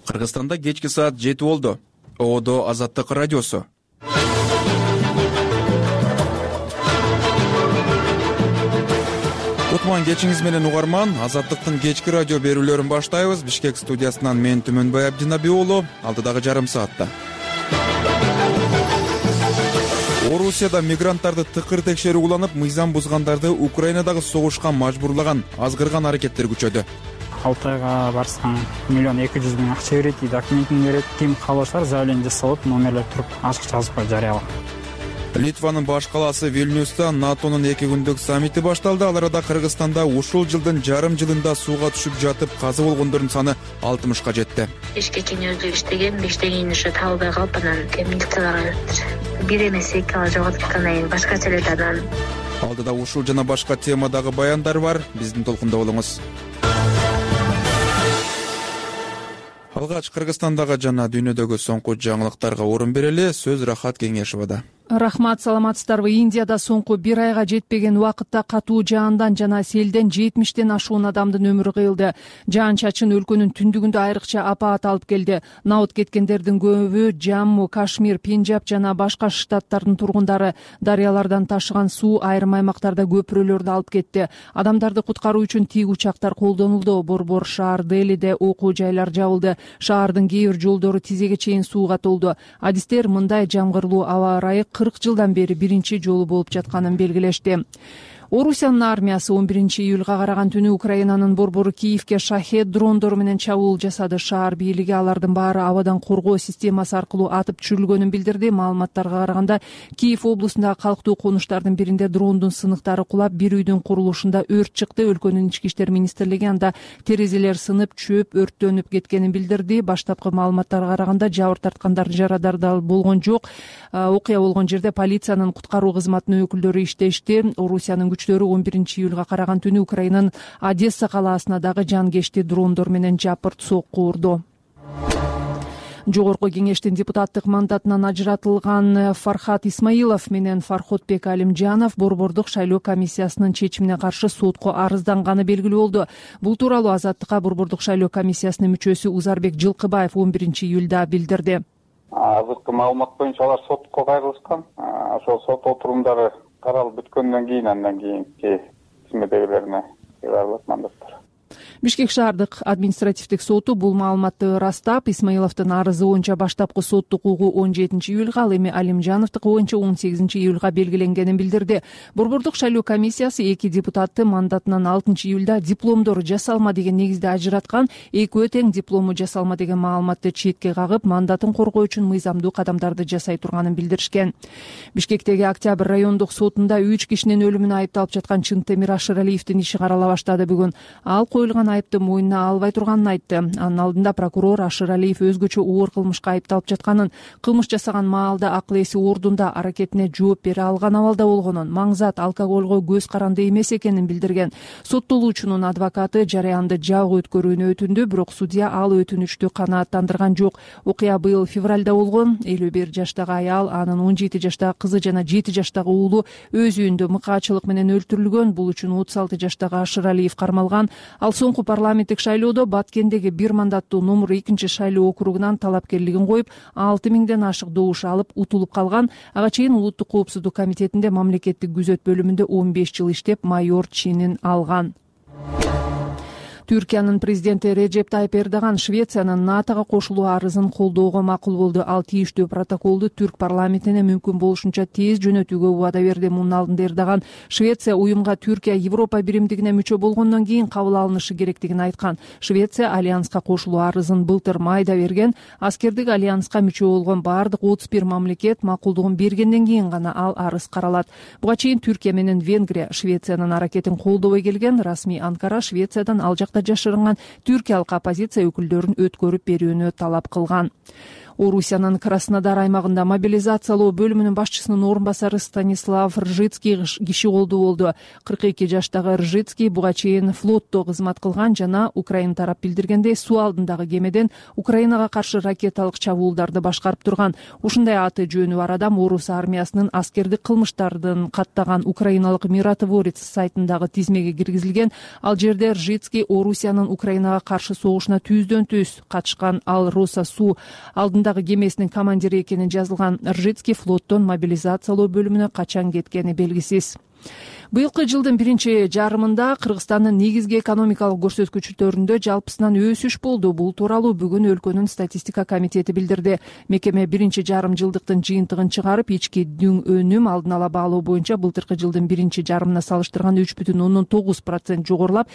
Кыргызстанда кечки саат 7 болду. Одо Азаттык радиосу. Кутман кечиңиз менен угарман. Азаттыктын кечки радио берүүлөрүн баштайбыз. Бишкек студиясынан мен Түмөнбай Абдинабий уулу. Алдыдагы жарым саатта. Орусияда мигранттарды тыкыр текшерүү уланып, мыйзам бузгандарды Украинадагы согушка мажбурлаган азгырган аракеттер күчөдү. Алтайга барсаң 1,2 миллион акча берет, документин берет. Ким калышар заявление жасалып, номерлер туруп ачык жазып жарыялап. Литванын баш калаасы Вильнюста НАТОнун 2 күндүк саммити башталды. Ал арада Кыргызстанда ушул жылдын жарым жылында сууга түшүп жатып каза болгондордун саны 60ка жетти. Бишкектин өзү иштеген, биштеген ушу табылбай калып, анан милицияларга бериптир. Бир эмес эки ала жоготуп аткандан башкача эле анан. Алдыда ушул жана башка темадагы баяндар бар. Биздин толкунда болуңуз. Алгач Кыргызстандагы жана дүйнөдөгү соңку жаңылыктарга орун берели. Сөз Рахат Кеңешевада. Рахмат, саламатсыздарбы. Индияда соңку бир айга жетпеген убакытта катуу жаандан жана селден 70тен ашуун адамдын өмүрү кыйылды. Жаан чачын өлкөнүн түндүгүндө айрыкча апаат алып келди. Наут кеткендердин көбү Жамму, Кашмир, Пенджаб жана башка штаттардын тургундары. Дарыялардан ташыган суу айрым аймактарда көпүрөлөрдү алып кетти. Адамдарды куткаруу үчүн тик учактар колдонулду. Борбор шаар Делиде окуу жайлар жабылды. Шаардын кээ бир жолдору тизеге чейин сууга толду. Адистер мындай жамгырлуу аба ырайы 40 жылдан бери биринчи жолу болуп жатканын белгилешти. Орусиянын армиясы 11-июлга караган түнү Украинанын борбору Киевке шахед дрондору менен чабуул жасады. Шаар бийлиги алардын баары абадан коргоо системасы аркылуу атып түшүрүлгөнүн билдирди. Маалыматтарга караганда Киев облусундагы калктуу конуштардын биринде дрондун сыныктары кулап, бир үйдүн курулушунда өрт чыкты. Өлкөнүн ички иштер министрлиги анда терезелер сынып, чөп өрттөнүп кеткенин билдирди. Баштапкы маалыматтарга караганда жабыр тарткандар, жарадар болгон жок. Окуя болгон жерде полициянын куткаруу кызматынын өкүлдөрү иштешти. Орусиянын күчтөрү 11-июлга караган түнү Украинанын Одесса калаасына дагы жанкечти дрондор менен жапырт сокку урду. Жогорку кеңештин депутаттык мандатынан ажыратылган Фархат Исмаилов менен Фарходбек Алимжанов борбордук шайлоо комиссиясынын чечимине каршы сотко арызданганы белгилүү болду. Бул тууралуу Азаттыкка борбордук шайлоо комиссиясынын мүчөсү Узарбек Жылкыбаев 11-июлда билдирди. Азыркы маалымат боюнча алар сотко кайрылышкан. Ошол сот отурумдары каралып бүткөндөн кийин андан кийинки тизмедегилерине кайрылат мандаттар. Бишкек шаардык административдик соту бул маалыматты ырастап, Исмаиловдун арызы боюнча баштапкы соттук угуу 17-июлга, ал эми Алимжановдуку боюнча 18-июлга белгиленгенин билдирди. Борбордук шайлоо комиссиясы 2 депутатты мандатынан 6-июлда дипломдору жасалма деген негизде ажыраткан, экөө тең диплому жасалма деген маалыматты четке кагып, мандатын коргоо үчүн мыйзамдуу кадамдарды жасай турганын билдиришкен. Бишкектеги Октябрь райондук сотунда 3 кишинин өлүмүнө айыпталып жаткан Чынтемир Ашыралиевдин иши карала баштады бүгүн. Ал коюлган айыпты мойнуна албай турганын айтты. Анын алдында прокурор Ашыралиев өзгөчө оор кылмышка айыпталып жатканын, кылмыш жасаган маалда акыл эси ордунда, аракетине жооп бере алган абалда болгонун, маңзат алкоголго көз каранды эмес экенин билдирген. Соттолуучунун адвокаты жарыянды жабык өткөрүүнү өтүндү, бирок судья ал өтүнүчтү канааттандырган жок. Окуя быйыл февралда болгон. 51 жаштагы аял, анын 17 жаштагы кызы жана 7 жаштагы уулу өз үйүндө мыкаачылык менен өлтүрүлгөн. Бул үчүн 36 жаштагы Ашыралиев кармалган. Ал соңку парламенттик шайлоодо Баткендеги бир мандаттуу номер 2 шайлоо округунан талапкерлигин коюп, 6000ден ашык добуш алып утулуп калган. Ага чейин Улуттук коопсуздук комитетинде мамлекеттик күзөт бөлүмүндө 15 жыл иштеп, майор чинин алган. Түркиянын президенти Реджеп Тайып Эрдоган Швециянын НАТОго кошулуу арызын колдоого макул болду. Ал тийиштүү протоколду түрк парламентине мүмкүн болушунча тез жөнөтүүгө убада берди. Мунун алдында Эрдоган Швеция уюмга Түркия Европа биримдигине мүчө болгондон кийин кабыл алынышы керектигин айткан. Швеция альянска кошулуу арызын былтыр майда берген. Аскердик альянска мүчө болгон бардык 31 мамлекет макулдугун бергенден кийин гана ал арыз каралат. Буга чейин Түркия менен Венгрия Швециянын аракетин колдобой келген. Расмий Анкара Швециядан ал жашырынган түркиялык оппозиция өкүлдөрүн өткөрүп берүүнү талап кылган. Орусиянын Краснодар аймагында мобилизациялоо бөлүмүнүн башчысынын орун басары Станислав Ржицкий киши колдуу болду. 42 жаштагы Ржицкий буга чейин флотто кызмат кылган жана Украина тарап билдиргендей суу алдындагы кемеден Украинага каршы ракеталык чабуулдарды башкарып турган. Ушундай аты жөнү бар адам орус армиясынын аскердик кылмыштардын каттаган украиналык миротворец сайтындагы тизмеге киргизилген. Ал жерде Ржицкий Орусиянын Украинага каршы согушуна түздөн түз катышкан. Ал Роса суу алдындагы кемесинин командири экени жазылган. Ржицкий флоттон мобилизациялоо бөлүмүнө качан кеткени белгисиз. Быйылкы жылдын биринчи жарымында Кыргызстандын негизги экономикалык көрсөткүчтөрүндө жалпысынан өсүш болду. Бул тууралуу бүгүн өлкөнүн статистика комитети билдирди. Мекеме биринчи жарым жылдыктын жыйынтыгын чыгарып, ички өнүм алдын ала баалоо боюнча былтыркы жылдын биринчи жарымына салыштырганда 3,9% жогорулап,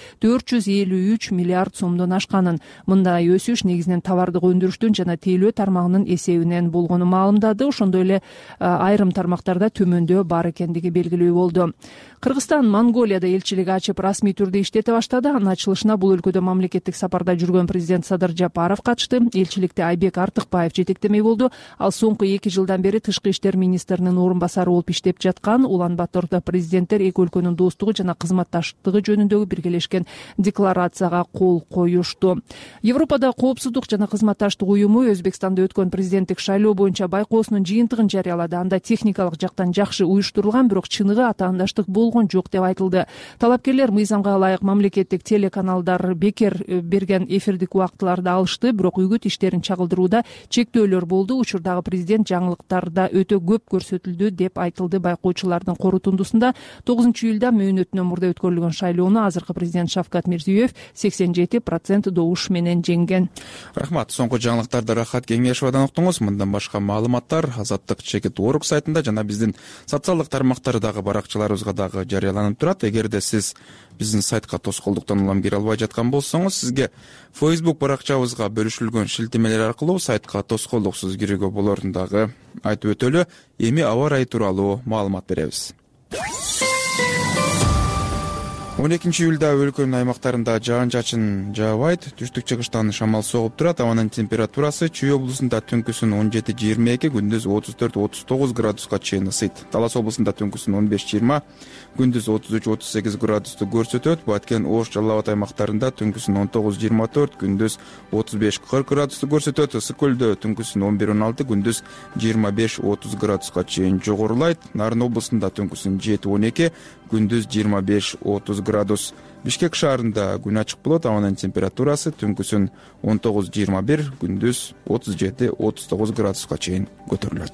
453 миллиард сомдон ашканын. Мындай өсүш негизинен товардык өндүрүштүн жана тейлөө тармагынын эсебинен болгону маалымдады. Ошондой эле айрым тармактарда төмөндөө бар экендиги белгилүү болду. Кыргызстан Монголияда элчилиги ачып, расмий түрдө иштете баштады. Анын ачылышына бул өлкөдө мамлекеттик сапарда жүргөн президент Садыр Жапаров катышты. Элчиликти Айбек Артыкбаев жетектемек болду. Ал соңку 2 жылдан бери тышкы иштер министринин орун басары болуп иштеп жаткан. Улан Батордо президенттер эки өлкөнүн достугу жана кызматташтыгы жөнүндөгү биргелешкен декларацияга кол коюшту. Европада коопсуздук жана кызматташтык уюму Өзбекстанда өткөн президенттик шайлоо боюнча байкоосунун жыйынтыгын жарыялады. Анда техникалык жактан жакшы уюштурулган, бирок чыныгы атаандаштык болгон жок деп айтылды. Талапкерлер мыйзамга ылайык мамлекеттик телеканалдар бекер берген эфирдик убактыларды алышты, бирок үгүт иштерин чагылдырууда чектөөлөр болду. Учурдагы президент жаңылыктарда өтө көп көрсөтүлдү деп айтылды байкоочулардын корутундусунда. 9-июлда мөөнөтүнөн мурда өткөрүлгөн шайлоону азыркы президент Шавкат Мирзиёев 87% добуш менен жеңген. Рахмат. Соңку жаңылыктарды Рахат Кеңешовадан уктуңуз. Мындан башка маалыматтар Азаттык Чекит.org сайтында жана биздин социалдык тармактардагы баракчаларыбызга дагы жарыяланып турат. Эгерде сиз биздин сайтка тоскоолдуктан улам кире албай жаткан болсоңуз, сизге Facebook баракчабызга бөлүшүлгөн шилтемелер аркылуу сайтка тоскоолдуксуз кирүүгө болорун дагы айтып өтөлү. Эми аба ырайы тууралуу маалымат беребиз. 12-июлда өлкөнүн аймактарында жаан-чачын жаабайт, түштүк-чыгыштан шамал согуп турат. Абанын температурасы Чүй облусунда түнкүсүн 17-22, күндүз 34-39 градуска чейин ысыйт. Талас облусунда түнкүсүн 15-20, күндүз 33-38 градусту көрсөтөт. Баткен, Ош, Жалал Абад аймактарында түнкүсүн 19-24, күндүз 35-40 градусту көрсөтөт. Ысык көлдө түнкүсүн 11-16, күндүз 25-30 градуска чейин жогорулайт. Нарын облусунда түнкүсүн 7-12, күндүз 25-30 градус. Бишкек шаарында күн ачык болот. Абанын температурасы түнкүсүн 19-21, күндүз 37-39 градуска чейин көтөрүлөт.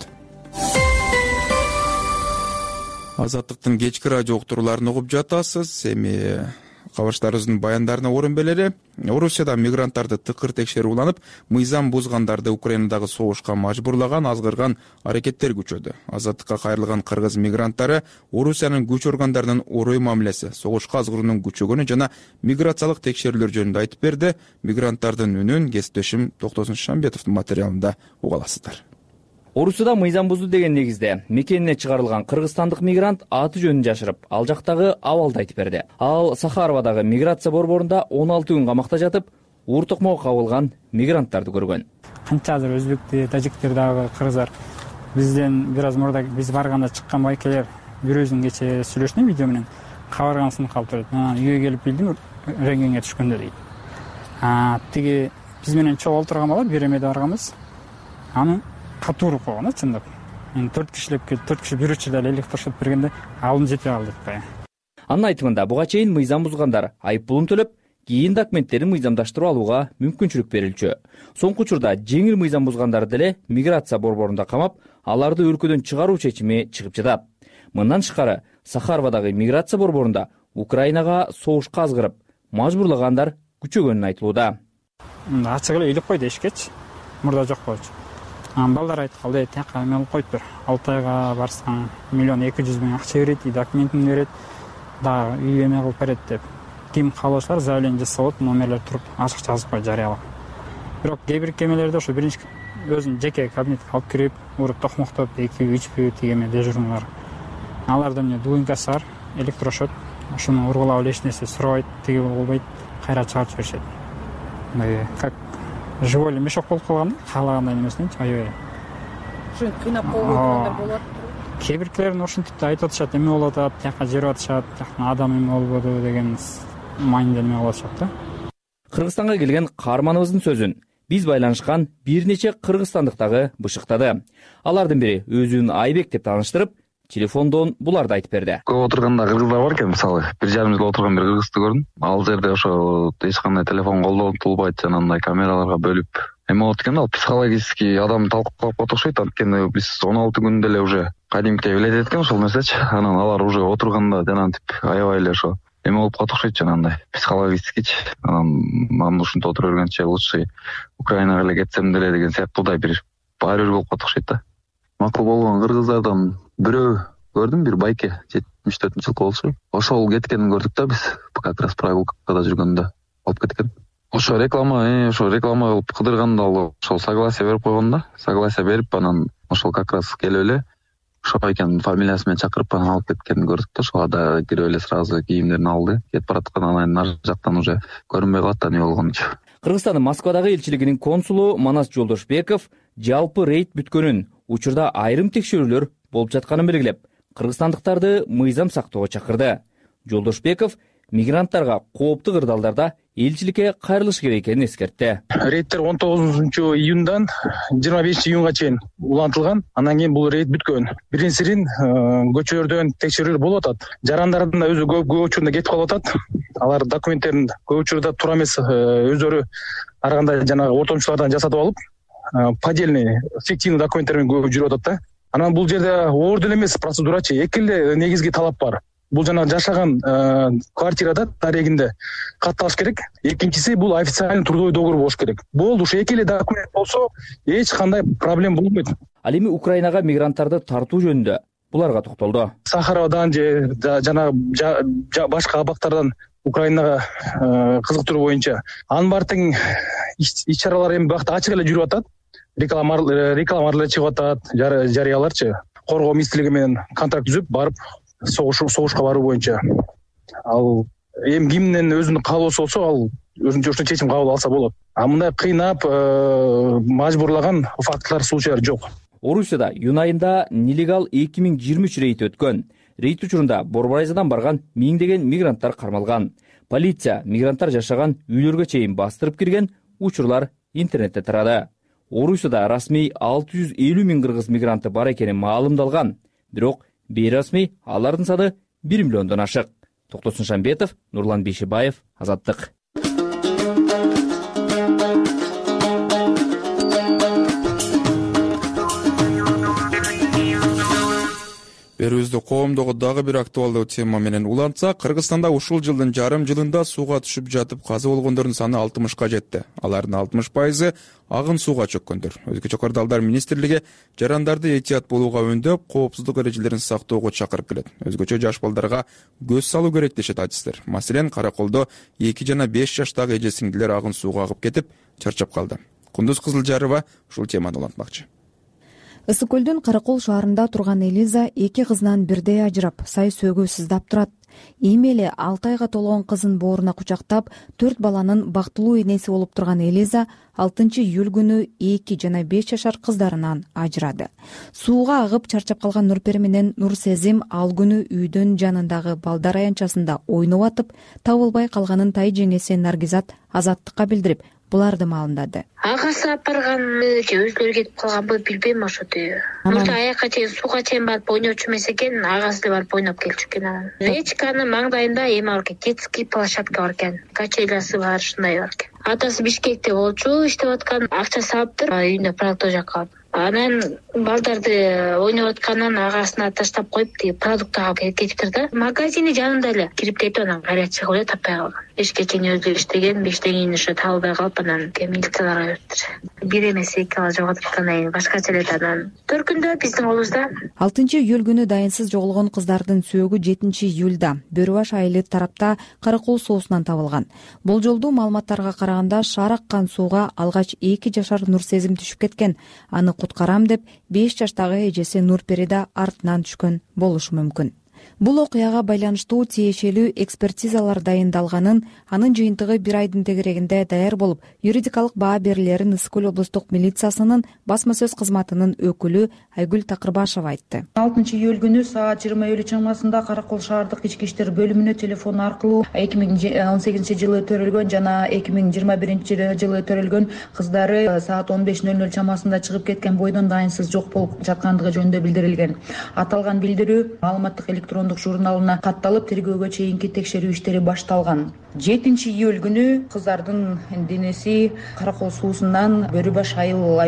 Азаттыктын кечки радио уктурууларын угуп жатасыз. Эми кабарчыларыбыздын баяндарына орун берели. Орусияда мигранттарды тыкыр текшерүү уланып, мыйзам бузгандарды Украинадагы согушка мажбурлаган азгырган аракеттер күчөдү. Азаттыкка кайрылган кыргыз мигранттары Орусиянын күч органдарынын орой мамилеси, согушка азгыруунун күчөгөнү жана миграциялык текшерүүлөр жөнүндө айтып берди. Мигранттардын үнүн кесиптешим Токтосун Шамбетовдун материалында уга аласыздар. Орусияда мыйзам бузду деген негизде мекенине чыгарылган кыргызстандык мигрант аты жөнүн жашырып, ал жактагы абалды айтып берди. Ал Сахаровадагы миграция борборунда 16 күн камакта жатып, уур токмого кабылган мигранттарды көргөн. Канча азыр өзбектер, тажиктер дагы кыргыздар бизден бир аз мурда биз барганда чыккан байкелер бирөөсүн кече сүйлөштүм видео менен. Кабаргансын калып турат. Үйгө келип билдим, рентгенге түшкөндө дейт. Тиги биз менен чогуу олтурган бала беремеде барганбыз. Аны катууруп койгон чындап. 4 кишилеп келип, 4 киши бир учурда электрошок бергенде алым жетпей калды деп. Анын айтымында буга чейин мыйзам бузгандар айып пулун төлөп, кийин документтерин мыйзамдаштырып алууга мүмкүнчүлүк берилчү. Соңку учурда жеңил мыйзам бузгандарды деле миграция борборунда камап, аларды өлкөдөн чыгаруу чечими чыгып жатат. Мындан тышкары, Сахаровадагы миграция борборунда Украинага согушка азгырып, мажбурлагандар күчөгөнүн айтылууда. Ачык эле илип кой дешкечи. Мурда жок болчу. Балдар айтып калды, тияка эме алып коюп бер. 6 айга барсаң 1,2 миллион акча берет, документин берет, да үй эме кылып берет деп. Ким кааласа заявление жасап, номерлер туруп ачыкча жазып кой жарыялап. Бирок кээ бир кемелерде ошо биринчи өзүнүн жеке кабинетке алып кирип, уруп токмоктоп 2-3 тигеме дежурныйлар. Аларда эмне дуинкасы бар, электрошок, ошону ургулап эле эч нерсе сурабайт, тиги болбойт, кайра чыгарып беришет. Как живой эле мешок болуп калган да, каалагандай немесиненчи, аябай. Ушинтип кыйнап койгондар болот. Кээ биркилерин ушинтип да айтып атышат, эме болуп атат, тияка жер атышат, тияктан адам эме болбоду деген майнда эме кылып атышат да. Кыргызстанга келген каарманыбыздын сөзүн биз байланышкан бир нече кыргызстандыктагы бышыктады. Алардын бири өзүн Айбек деп тааныштырып, телефондон буларды айтып берди. Көп отурганда кыргыздар бар экен, мисалы 1,5 жыл отурган бир кыргызды көрдүм. Ал жерде ошо эч кандай телефон колдонтулбайт, жанагындай камераларга бөлүп эме болот экен. Ал психологически адам талкалап калат окшойт. Анткени биз 16 күндө эле уже кадимки билет экен ошол нерсечи. Анан алар уже отурганда жанагынтип аябай эле ошо эме болуп калат окшойт, жанагындай психологическичи. Анан ушинтип отура бергенче лучше Украинага эле кетсем деле деген сыяктуудай бир баары бир болуп калат окшойт да. Макул болгон кыргыздардан бирөө көрдүм, бир байке 74-жылкы болчу. Ошол кеткенин көрдүк да биз, как раз прогулкада жүргөндө алып кеткен. Ошо реклама кылып кыдырганда ал ошол согласие берип койгон да. Согласие берип, анан ошол как раз келип эле ошо экен фамилиясы менен чакырып анан алып кеткенин көрдүк да. Ошого да кирип эле сразу кийимдерин алды. Кетип бараткан анан нары жактан уже көрүнбөй калат да, не болгончу. Кыргызстандын Москвадагы элчилигинин консулу Манас Жолдошбеков жалпы рейд бүткөнүн, учурда айрым текшерүүлөр болуп жатканын белгилеп, кыргызстандыктарды мыйзам сактоого чакырды. Жолдошбеков мигранттарга кооптуу кырдаалдарда элчиликке кайрылыш керек экенин эскертти. Рейдтер 19-июндан 25-июнга чейин улантылган. Андан кийин бул рейд бүткөн. Биринчиден көчөлөрдөн текшерүү болуп атат. Жарандардын да өзү көп учурда кетип калып атат. Алар документтерин көп учурда туура эмес өздөрү ар кандай жанагы ортомчулардан жасатып алып, поддельный фиктивный документтер менен көп жүрүп атат да. Анан бул жерде оор деле эмес процедурачы, эки эле негизги талап бар. Бул жанагы жашаган квартирада тарегинде катталыш керек. Экинчиси бул официальный трудовой договор болуш керек. Болду, ушу эки эле документ болсо эч кандай проблема болбойт. Ал эми Украинага мигранттарды тартуу жөнүндө буларга токтолду. Сахарадан же жанагы башка абактардан Украинага кызыктыруу боюнча анын баары тең иш-чаралар эми бакта ачык эле жүрүп атат. Рекламалар чыгып атат, жарыяларчы. Коргоо министрлиги менен контракт түзүп барып согушка баруу боюнча. Ал эми кимдин өзүнүн каалоосу болсо, ал өзүнчө чечим кабыл алса болот. А мындай кыйнап, мажбурлаган фактылар, случайлар жок. Орусияда июнь айында нелегал 2023 рейд өткөн. Рейд учурунда Борборайзадан барган миңдеген мигранттар кармалган. Полиция мигранттар жашаган үйлөргө чейин бастырып кирген, учурлар интернетте тарады. Орусияда расмий 650 миң кыргыз мигранты бар экени маалымдалган. Бирок бейрасмий алардын саны 1 миллиондон ашык. Токтосун Шамбетов, Нурлан Бейшибаев, Азаттык. Берүүбүздү коомдогу дагы бир актуалдуу тема менен улантсак, Кыргызстанда ушул жылдын жарым жылында сууга түшүп жатып каза болгондордун саны 60ка жетти. Алардын 60% агын сууга чөккөндөр. Өзгөчө Кырдаалдар министрлиги жарандарды этият болууга үндөп, коопсуздук эрежелерин сактоого чакырып келет. Өзгөчө жаш балдарга көз салуу керек дешет адистер. Маселен, Караколдо 2 жана 5 жаштагы эже сиңдилер агын сууга агып кетип, чарчап калды. Кундуз Кызылжарова ушул теманы улантмакчы. Ысык көлдүн Каракол шаарында турган Элиза 2 кызынан бирдей ажырап, сай сөөгө сыздап турат. Эми эле 6 айга толгон кызын бооруна кучактап, 4 баланын бактылуу энеси болуп турган Элиза 6 июль күнү 2 жана 5 жашар кыздарынан ажырады. Сууга агып чарчап калган Нурпери менен Нурсезим ал күнү үйдүн жанындагы балдар аянтчасында ойноп атып, табылбай калганын тай жеңеси Наргизат Азаттыкка билдирип, буларды маалымдады. Агасы апарган же өзлөрү кетип калганбы билбейм ошоту. Мурда аяка чейин сууга чейин барып ойночу эмес экен, агасы да барып ойноп келчү экен анан. Речканын маңдайында эме бар экен, детский площадка бар экен, качелясы бар, ушундай бар экен. Атасы Бишкекте болчу, иштеп аткан, акча салыптыр, үйүндө продукт жаккан. Анан балдарды ойноп атканын агасына таштап коюп, продукт алып кетиптир да. Магазини жанында эле кирип кетип, анан кайра чыгып эле таппай калган. Эшикке чейин өзү иштеген, 5-тен кийин ушу табылбай калып, анан милицияларга бериптир. Бир эмес эки бала жоготуп аткандан башкача эле анан төркүндө биздин колубузда. 6 июль күнү дайынсыз жоголгон кыздардын сөөгү 7 июлда Бөрүбаш айылы тарапта Каракол соосунан табылган. Болжолдуу маалыматтарга караганда шаар аккан сууга алгач 2 жашар Нурсезим түшүп кеткен. Аны куткарам деп 5 жаштагы эжеси Нурпери да артынан түшкөн болушу мүмкүн. Бул окуяга байланыштуу тиешелүү экспертизалар дайындалганын, анын жыйынтыгы 1 айдын тегерегинде даяр болуп, юридикалык баа берилерин Ысык көл облустук милициясынын басма сөз кызматынын өкүлү Айгүл Такырбашева айтты. 6-июль күнү саат 20:50 чамасында Каракол шаардык ички иштер бөлүмүнө телефон аркылуу 2018-жылы төрөлгөн жана 2021-жылы төрөлгөн кыздары саат 15:00 чамасында чыгып кеткен бойдон дайынсыз жок болуп жаткандыгы жөнүндө билдирилген. Аталган билдирүү маалыматтык электрондук журналына катталып, тергөөгө чейинки текшерүү иштери башталган. 7-июль күнү кыздардын денеси Каракол суусунан Бөрү баш айыл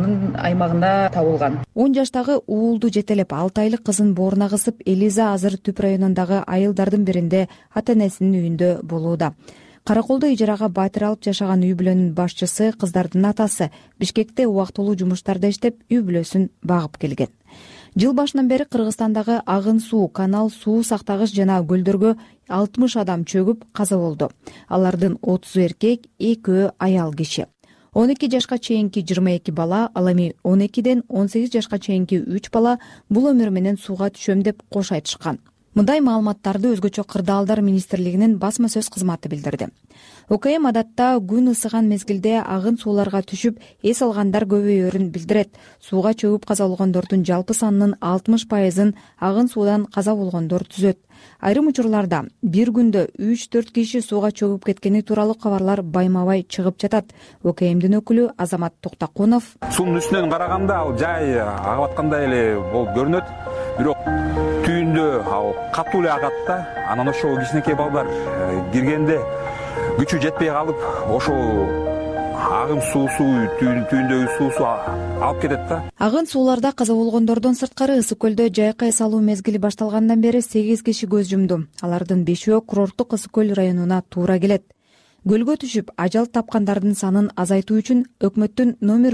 аймагында табылган. 10 жаштагы уулду жетелеп 6 айлык кызын бооруна кысып, Элиза азыр Түп районундагы айылдардын биринде ата-энесинин үйүндө болууда. Караколдо ижарага батир алып жашаган үй бүлөнүн башчысы, кыздардын атасы Бишкекте убактылуу жумуштарда иштеп, үй бүлөсүн багып келген. Жыл башынан бери Кыргызстандагы агын суу, канал, суу сактагыч жана көлдөргө 60 адам чөгүп каза болду. Алардын 30 эркек, 2 аял киши. 12 жашка чейинки 22 бала, ал эми 12ден 18 жашка чейинки 3 бала бул өмүр менен сууга түшөм деп кош айтышкан. Мындай маалыматтарды Өзгөчө кырдаалдар министрлигинин басма сөз кызматы билдирди. ОКМ адатта күн ысыган мезгилде агын сууларга түшүп, эс алгандар көбөйөрүн билдирет. Сууга чөгүп каза болгондордун жалпы санынын 60%-ын агын суудан каза болгондор түзөт. Айрым учурларда бир күндө 3-4 киши сууга чөгүп кеткени тууралуу кабарлар байма-бай чыгып жатат. ОКМдин өкүлү Азамат Токтакунов: Суунун үстүнөн караганда ал жай агып аткандай эле болуп көрүнөт. Бирок түйүндө ал катуу эле агат да. Анан ошол кичинекей балдар киргенде күчү жетпей калып, ошол агым суусу түйүндөгү суусу алып кетет да. Агын сууларда каза болгондордон сырткары Ысык көлдө жайкы эс алуу мезгили башталгандан бери 8 киши көз жумду. Алардын 5-өө курорттук Ысык көл районуна туура келет. Көлгө түшүп, ажал тапкандардын санын азайтуу үчүн өкмөттүн номер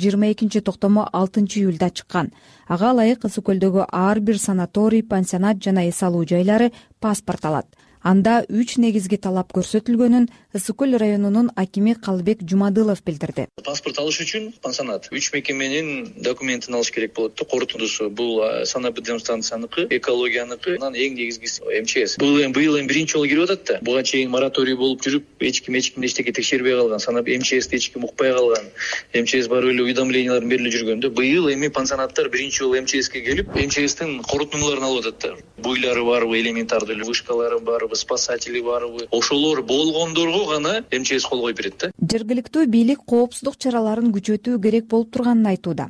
322 токтому 6-июлда чыккан. Ага ылайык Ысык көлдөгү ар бир санаторий, пансионат жана эс алуу жайлары паспорт алат. Анда 3 негизги талап көрсөтүлгөнүн Ысык көл районунун акими Калыбек Жумадылов билдирди. Паспорт алыш үчүн пансионат 3 мекеменин документин алыш керек болот да. Корутундусу бул санэпидемстанцияныкы, экологияныкы, анан эң негизгиси МЧС. Быйыл эми биринчи жолу кирип атат да. Буга чейин мораторий болуп жүрүп, эч ким эчтеке текшербей калган. Санап МЧСти эч ким укпай калган. МЧС барып эле уведомлениялар берилип жүргөндө, быйыл эми пансионаттар биринчи жолу МЧСке келип, МЧСтин корутундуларын алып атат да. Буйлары барбы, элементардуу вышкалары барбы, спасатели барбы, ошолор болгондорго гана МЧС кол коюп берет да. Жергиликтүү бийлик коопсуздук чараларын күчөтүү керек болуп турганын айтууда.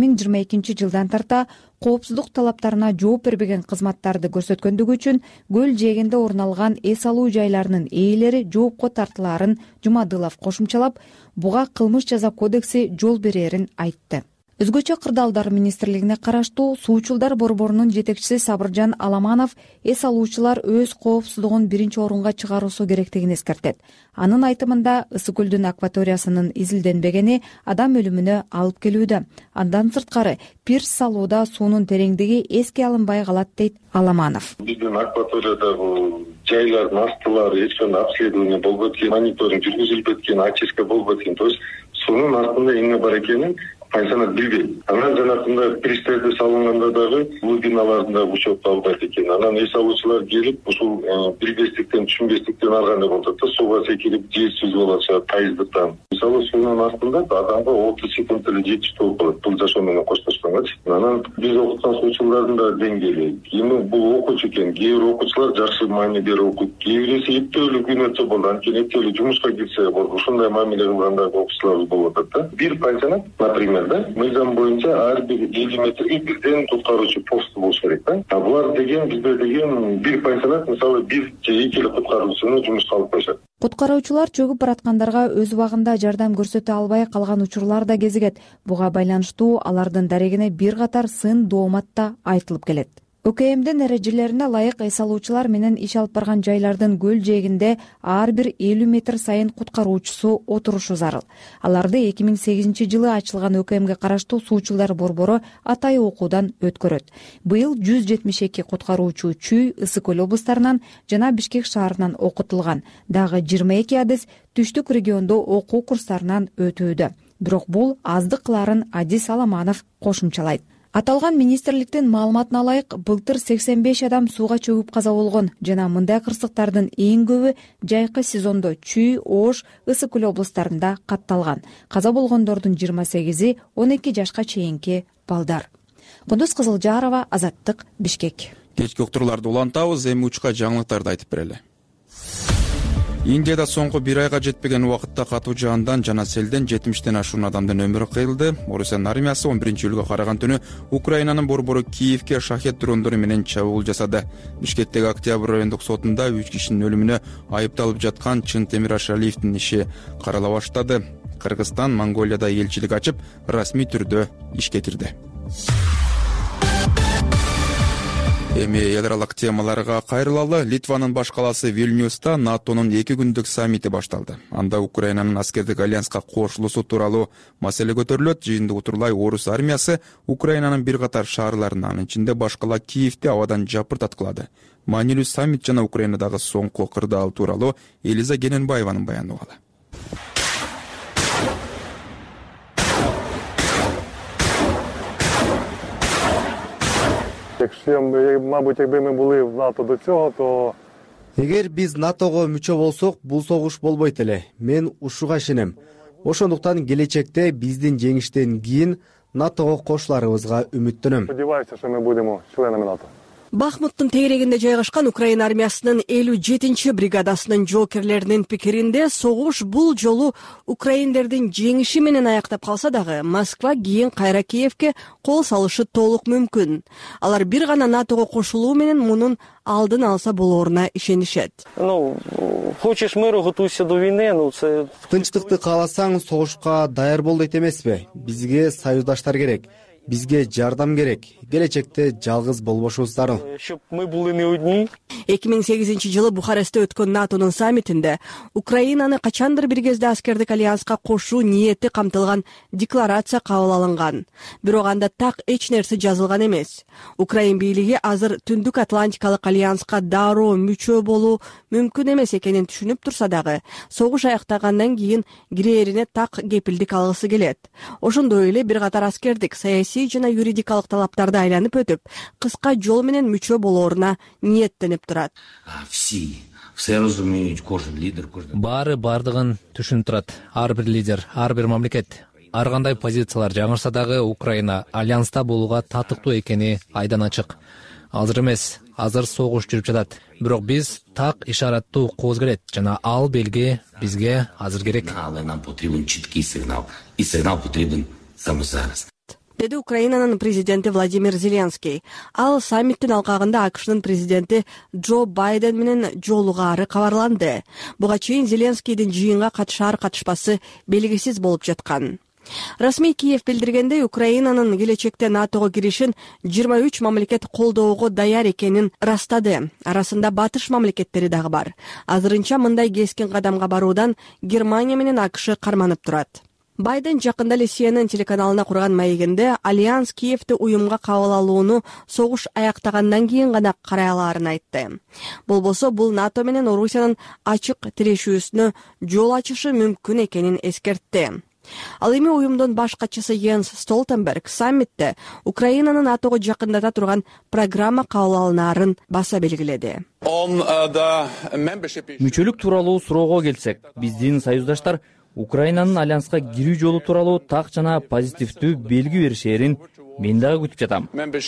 2022 жылдан тарта коопсуздук талаптарына жооп бербеген кызматтарды көрсөткөндүгү үчүн көл жээгинде орун алган эс алуу жайларынын ээлери жоопко тартылаарын Жумадылов кошумчалап, буга кылмыш жаза кодекси жол берерин айтты. Өзгөчө кырдаалдар министрлигине караштуу суучулдар борборунун жетекчиси Сабыржан Аламанов эс алуучулар өз коопсуздугун биринчи орунга чыгаруусу керектигин эскертет. Анын айтымында Ысык көлдүн акваториясынын изилденбегени адам өлүмүнө алып келүүдө. Андан сырткары пирс салууда суунун тереңдиги эске алынбай калат дейт Аламанов. Биздин акваториядагы жайлардын астылары эч кандай обследование болбойт экен, мониторинг жүргүзүлбөйт экен, очистка болбойт экен. То есть суунун астында эмне бар экенин пансионат билбейт. Анан жанагындай пирстерди салынганда дагы глубиналарында учет албайт экен. Анан эс алуучулар келип, ушул билбестиктен, түшүнбестиктен ар кандай болуп атат да, сууга секирип жээсиз болот, тайыздыктан. Мисалы суунун астында адамга 30 секунд эле жетиш болуп калат. Бул жашоо менен коштошконгочу. Анан биз окуткан суучулардын да деңгээли. Эми бул окуучу экен. Кээ бир окуучулар жакшы мамиле берип окуйт. Кээ бириси эптөөлүү күн өтсө болду, анткени эптөөлүү жумушка кирсе болду. Ушундай мамиле кылганда окуучулар болуп атат да. Бир пансионат, например, мыйзам боюнча ар бир 50 метрге бирден куткаруучу пост болуш керек да. Булар деген бизде деген бир пансионат мисалы бир же эки эле куткаруучуну жумушка алып коюшат. Куткаруучулар чөгүп бараткандарга өз убагында жардам көрсөтө албай калган учурлар да кезигет. Буга байланыштуу алардын дарегине бир катар сын доомат да айтылып келет. ОКМдин эрежелерине ылайык эс алуучулар менен иш алып барган жайлардын көл жээгинде ар бир 50 метр сайын куткаруучусу отурушу зарыл. Аларды 2008 жылы ачылган ОКМге караштуу суучулдар борбору атайы окуудан өткөрөт. Быйыл 172 куткаруучу Чүй, Ысык көл облустарынан жана Бишкек шаарынан окутулган. Дагы 22 адис түштүк региондо окуу курстарынан өтүүдө. Бирок бул аздык кыларын Адис Аламанов кошумчалайт. Аталган министрликтин маалыматына ылайык, былтыр 85 адам сууга чөгүп каза болгон жана мындай кырсыктардын эң көбү жайкы сезондо Чүй, Ош, Ысык Көл облустарында катталган. Каза болгондордун 28-и 12 жашка чейинки балдар. Кундуз Кызылжарова, Азаттык, Бишкек. Кечки уктурууларды улантабыз, эми учка жаңылыктарды айтып берели. Индияда соңку бир айга жетпеген убакытта катуу жаандан жана селден 70тен ашуун адамдын өмүрү кыйылды. Орусиянын армиясы 11-июлга караган түнү Украинанын борбору Киевке шахет дрондору менен чабуул жасады. Бишкектеги Октябрь райондук сотунда 3 кишинин өлүмүнө айыпталып жаткан Чынтемир Ашалиевдин иши карала баштады. Кыргызстан Монголияда элчилик ачып, расмий түрдө ишке кирди. Эми эл аралык темаларга кайрылалы. Литванын баш калаасы Вильнюста НАТОнун 2 күндүк саммити башталды. Анда Украинанын аскердик альянска кошулуусу тууралуу маселе көтөрүлөт. Жыйынды утурлай орус армиясы Украинанын бир катар шаарларын, анын ичинде баш кала Киевди абадан жапыртаткылады. Маанилүү саммит жана Украинадагы соңку кырдаал тууралуу Элиза Гененбаеванын баяны угалы. Мабуть, якби ми були в НАТО до цього, то эгер биз НАТОго мүчө болсок, бул согуш болбойт эле. Мен ушуга ишенем. Ошондуктан келечекте биздин жеңиштен кийин НАТОго кошуларыбызга үмүттөнөм. Сподіваюся, що ми будемо членами НАТО. Бахмуттун тегерегинде жайгашкан Украина армиясынын 57-чи бригадасынын жоокерлеринин пикиринде согуш бул жолу украиндердин жеңиши менен аяктап калса дагы, Москва кийин кайра Киевке кол салышы толук мүмкүн. Алар бир гана НАТОго кошулуу менен мунун алдын алса болооруна ишенишет. Хочеш миру, готуйся до войны, це тынчтыкты кааласаң, согушка даяр бол дейт эмеспи? Бизге союздаштар керек. Бизге жардам керек. Келечекте жалгыз болбошубуз зарыл. Щоб ми були не одні. 2008-жылы Бухарестте өткөн НАТОнун саммитинде Украинаны качандыр бир кезде аскердик альянска кошуу ниети камтылган декларация кабыл алынган. Бирок анда так эч нерсе жазылган эмес. Украин бийлиги азыр Түндүк Атлантикалык альянска дароо мүчө болуу мүмкүн эмес экенин түшүнүп турса дагы, согуш аяктагандан кийин кирээрине так кепилдик алгысы келет. Ошондой эле бир катар аскердик, саясий жана юридикалык талаптарды айланып өтүп, кыска жол менен мүчө болооруна ниеттенип турат. Баары бардыгын түшүнүп турат. Ар бир лидер, ар бир мамлекет, ар кандай позициялар жаңырса дагы Украина альянста болууга татыктуу экени айдан ачык. Азыр эмес, азыр согуш жүрүп жатат. Бирок биз так ишараттуу укуубуз келет жана ал белги бизге азыр керек. Нам потребен читкий сигнал, и сигнал потребен само зараз. Деди Украинанын президенти Владимир Зеленский. Ал саммиттин алкагында АКШнын президенти Джо Байден менен жолугаары кабарланды. Буга чейин Зеленскийдин жыйынга катышар-катышпасы белгисиз болуп жаткан. Расмий Киев билдиргендей, Украинанын келечекте НАТОго киришин 23 мамлекет колдоого даяр экенин растады. Арасында батыш мамлекеттери дагы бар. Азырынча мындай кескин кадамга баруудан Германия менен АКШ карманып турат. Байден жакында эле CNN телеканалына курган маегинде Альянс Киевти уюмга кабыл алууну согуш аяктагандан кийин гана карай алаарын айтты. Болбосо бул НАТО менен Орусиянын ачык тирешүүсүнө жол ачышы мүмкүн экенин эскертти. Ал эми уюмдун баш катчысы Йенс Столтенберг саммитте Украинаны НАТОго жакындата турган программа кабыл алынаарын баса белгиледи. Мүчөлүк тууралуу суроого келсек, биздин союздаштар Украинанын альянска кирүү жолу тууралуу так жана позитивдүү белги беришээрин мен дагы күтүп жатам.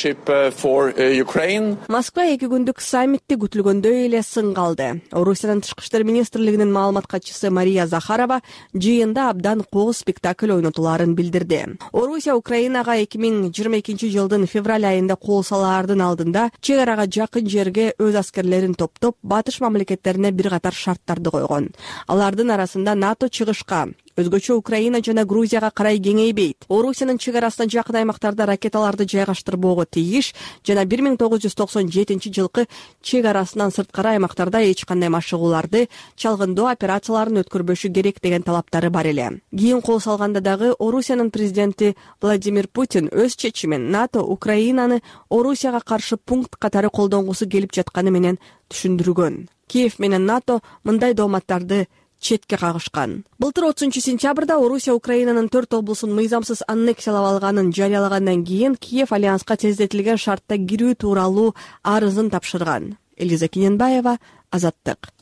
Москва 2 күндүк саммитти күтүлгөндөй эле сын калды. Орусиянын тышкы иштер министрлигинин маалымат катчысы Мария Захарова жыйында абдан кооз спектакль ойнотуларын билдирди. Орусия Украинага 2022-жылдын февраль айында кол салаардын алдында чек арага жакын жерге өз аскерлерин топтоп, батыш мамлекеттерине бир катар шарттарды койгон. Алардын арасында НАТО чыгышка, өзгөчө Украина жана Грузияга карай кеңейбейт. Орусиянын чек арасына жакын аймактарда ракеталарды жайгаштырбоого тийиш жана 1997-жылкы чек арасынан сырткары аймактарда эч кандай машыгууларды, чалгындоо операцияларын өткөрбөшү керек деген талаптары бар эле. Кийин кол салганда дагы Орусиянын президенти Владимир Путин өз чечимин НАТО Украинаны Орусияга каршы пункт катары колдонгусу келип жатканы менен түшүндүргөн. Киев менен НАТО мындай дооматтарды четке кагышкан. Былтыр 30-сентябрда Орусия Украинанын 4 облусун мыйзамсыз аннексиялап алганын жарыялагандан кийин Киев альянска тездетилген шартта кирүү тууралуу арызын тапшырган. Элиза Кененбаева, Азаттык.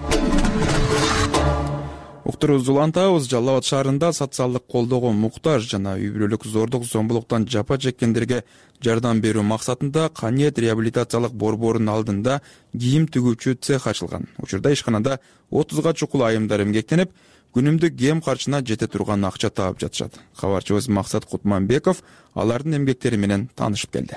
Уктуруубузду улантабыз. Жалал Абад шаарында социалдык колдоого муктаж жана үй бүлөлүк зордук зомбулуктан жапа чеккендерге жардам берүү максатында Каниет реабилитациялык борборунун алдында кийим тигүүчү цех ачылган. Учурда ишканада 30га чукул айымдар эмгектенип, күнүмдүк кем карчына жете турган акча таап жатышат. Кабарчыбыз Максат Кутманбеков алардын эмгектери менен таанышып келди.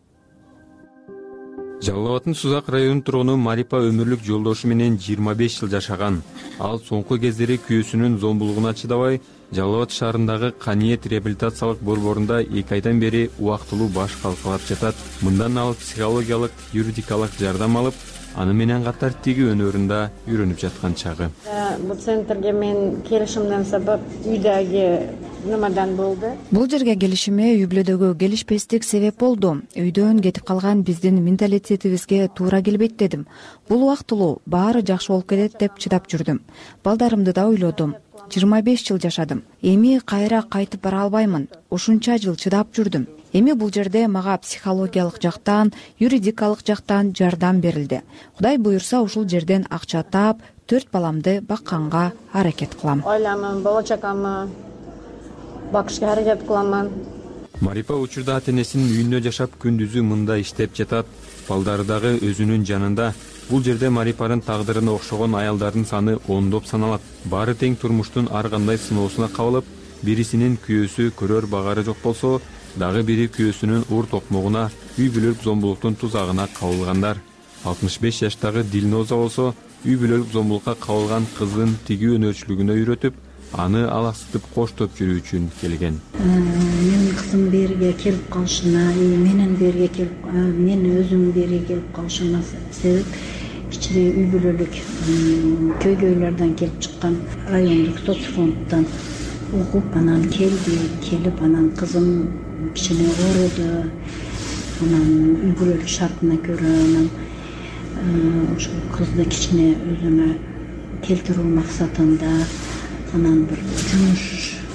Жалал Абадтын Сузак районунун тургуну Марипа өмүрлүк жолдошу менен 25 жыл жашаган. Ал соңку кездери күйөөсүнүн зомбулугуна чыдабай, Жалал Абад шаарындагы Каниет реабилитациялык борборунда 2 айдан бери убактылуу баш калкалап жатат. Мындан ал психологиялык, юридикалык жардам алып, аны менен катар тиги өнөрүндө үйрөнүп жаткан чагы. Бул центрге мен келишимден сабап үйдөгү нымадан болду. Бул жерге келишиме үй бүлөдөгү келишпестик себеп болду. Үйдөн кетип калган биздин менталитетибизге туура келбейт дедим. Бул убактылуу, баары жакшы болуп кетет деп чыдап жүрдүм. Балдарымды да ойлодум. 25 жыл жашадым. Эми кайра кайтып бара албаймын. Ушунча жыл чыдап жүрдүм. Эми бул жерде мага психологиялык жактан, юридикалык жактан жардам берилди. Кудай буюрса ушул жерден акча таап, 4 баламды бакканга аракет кылам. Ойлаймын, болочакамы бакышка аракет кыламын. Марипа учурда ата-энесинин үйүндө жашап, күндүзү мында иштеп жатат. Балдары дагы өзүнүн жанында. Бул жерде Марипанын тагдырына окшогон аялдардын саны ондоп саналат. Баары тең турмуштун ар кандай сыноосуна кабылып, бирисинин күйөөсү көрөр багары жок болсо, дагы бири күйөөсүнүн ур токмогуна, үй бүлөлүк зомбулуктун тузагына кабылгандар. 65 жаштагы Дилноза болсо, үй бүлөлүк зомбулукка кабылган кызын тигүү өнөрчүлүгүнө үйрөтүп, аны алаксытып коштоп жүрүү үчүн келген. Менин кызым берге келип калышына, менин берге келип, мен өзүм берге келип калышыма себеп кичине үй бүлөлүк көйгөйлөрдөн келип чыккан райондук соцфонддон угуп, анан келип, анан кызым кичине ооруду, анан үй бүлөлүк шартына көрө, анан ошол кызды кичине өзүмө келтирүү максатында, анан бир жумуш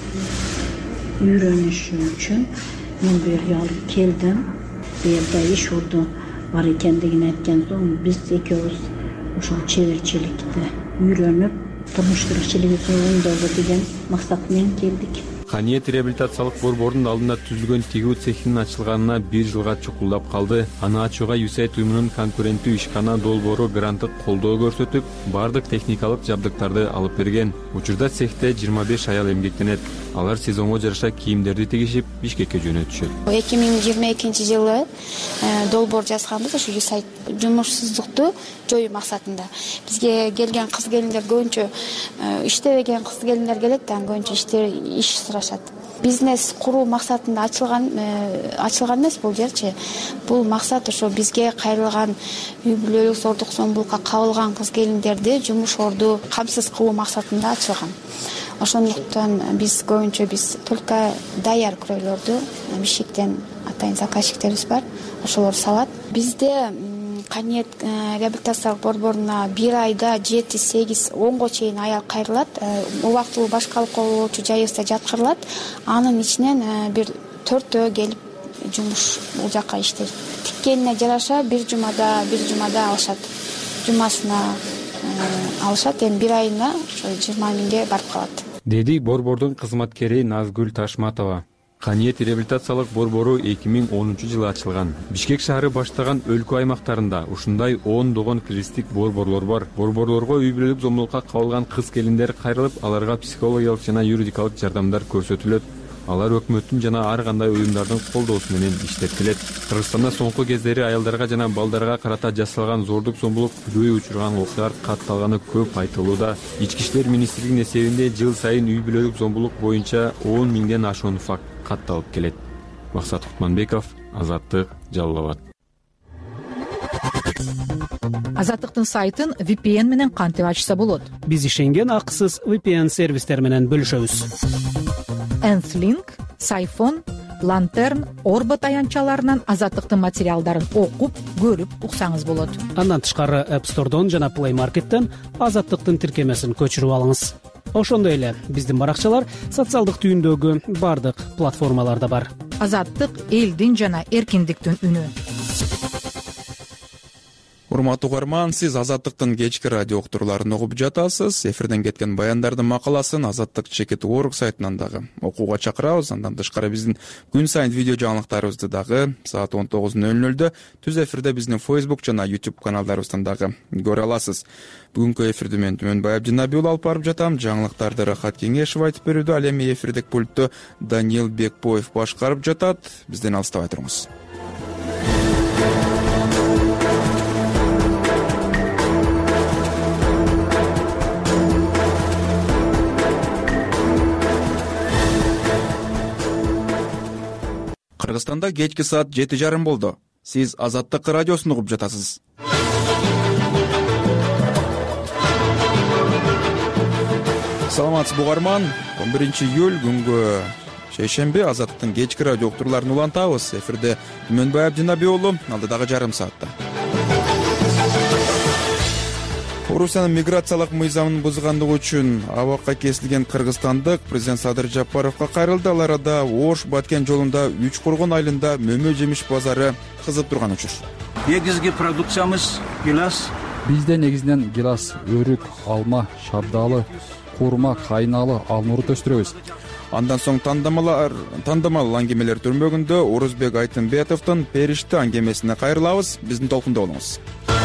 үйрөнүшү үчүн мен бу жерге алып келдим. Бу жерде иш орду бар экендигин айткан соң, биз экөөбүз ошол чеберчиликти үйрөнүп, турмуш тиричилигибизди оңдоолу деген максат менен келдик. Каниет реабилитациялык борборунун алдында түзүлгөн тигүү цехинин ачылганына 1 жылга чукулдап калды. Аны ачууга USAID уюмунун конкуренттүү ишкана долбоору гранттык колдоо көрсөтүп, бардык техникалык жабдыктарды алып берген. Учурда цехте 25 аял эмгектенет. Алар сезонго жараша кийимдерди тигишип, Бишкекке жөнөтүшөт. 2022-жылы долбоор жазганбыз ошо USAID жумушсуздукту жоюу максатында. Бизге келген кыз келиндер көбүнчө иштебеген кыз келиндер келет да, көбүнчө иш сурашат. Бизнес куруу максатында ачылган эмес бул жерчи. Бул максат ошо бизге кайрылган үй бүлөлүк зордук зомбулукка кабылган кыз келиндерди жумуш орду камсыз кылуу максатында ачылган. Ошондуктан биз көбүнчө только даяр күрөйлөрдү Бишкектен атайын заказчиктерибиз бар, ошолор салат. Бизде Каниет реабилитациялык борборуна 1 айда 7, 8, 10го чейин аял кайрылат. Убактылуу баш калкалоочу жайыбызда жаткырылат. Анын ичинен бир 4төө келип жумуш бул жакка иштейт. Тиккенине жараша бир жумада алышат. Жумасына алышат. Эми 1 айына 20 миңге барып калат. Деди борбордун кызматкери Назгүл Ташматова. Каниет реабилитациялык борбору 2010-жылы ачылган. Бишкек шаары баштаган өлкө аймактарында ушундай ондогон кризистик борборлор бар. Борборлорго үй бүлөлүк зомбулукка кабылган кыз келиндер кайрылып, аларга психологиялык жана юридикалык жардамдар көрсөтүлөт. Алар өкмөттүн жана ар кандай уюмдардын колдоосу менен иштеп келет. Кыргызстанда соңку кездери аялдарга жана балдарга карата жасалган зордук зомбулук күбөй учурган окуялар катталганы көп айтылууда. Ички иштер министрлигинин эсебинде жыл сайын үй бүлөлүк зомбулук боюнча 10 миңден ашуун факт катталып келет. Максат Кутманбеков, Азаттык, Жалал Абад. Азаттыктын сайтын VPN менен кантип ачса болот? Биз ишенген акысыз VPN сервистер менен бөлүшөбүз. Nthling, Siphon, Lantern, Орбот аянтчаларынан Азаттыктын материалдарын окуп, көрүп уксаңыз болот. Андан тышкары App Store'дон жана Play Market'тен Азаттыктын тиркемесин көчүрүп алыңыз. Ошондой эле биздин баракчалар социалдык түйүндөгү бардык платформаларда бар. Азаттык элдин жана эркиндиктин үнү. Урматтуу угарман, сиз Азаттыктын кечки радио уктурууларын угуп жатасыз. Эфирден кеткен баяндардын макаласын azattik.org сайтынан дагы окууга чакырабыз. Андан тышкары биздин күн сайын видео жаңылыктарыбызды дагы саат 19:00 түз эфирде биздин Facebook жана YouTube каналдарыбыздан дагы көрө аласыз. Бүгүнкү эфирди мен Түмөнбай Абдинабий уулу алып барып жатам. Жаңылыктарды Рахат Кеңешев айтып берүүдө, ал эми эфирдик пультту Даниил Бекбоев башкарып жатат. Бизден алыстабай туруңуз. Кыргызстанда кечки саат 7:30 болду. Сиз Азаттык радиосун угуп жатасыз. Саламатсызбы угарман, 11-июль күнгө шейшемби Азаттыктын кечки радио уктурууларын улантабыз. Эфирде Түмөнбай Абдинабий уулу, алдыдагы жарым саатта. Орусиянын миграциялык мыйзамын бузгандыгы үчүн абакка кесилген кыргызстандык президент Садыр Жапаровго кайрылды. Ал арада Ош-Баткен жолунда 3 кургун айылында мөмө жемиш базары кызып турган учур. Негизги продукциямыз гилас. Бизде негизинен гилас, өрүк, алма, шабдалы, курма, кайналы, алмурут өстүрөбүз. Андан соң тандамал аңгемелер түрмөгүндө Орузбек Айтымбетовдун Периште аңгемесине кайрылабыз. Биздин толкунда болуңуз.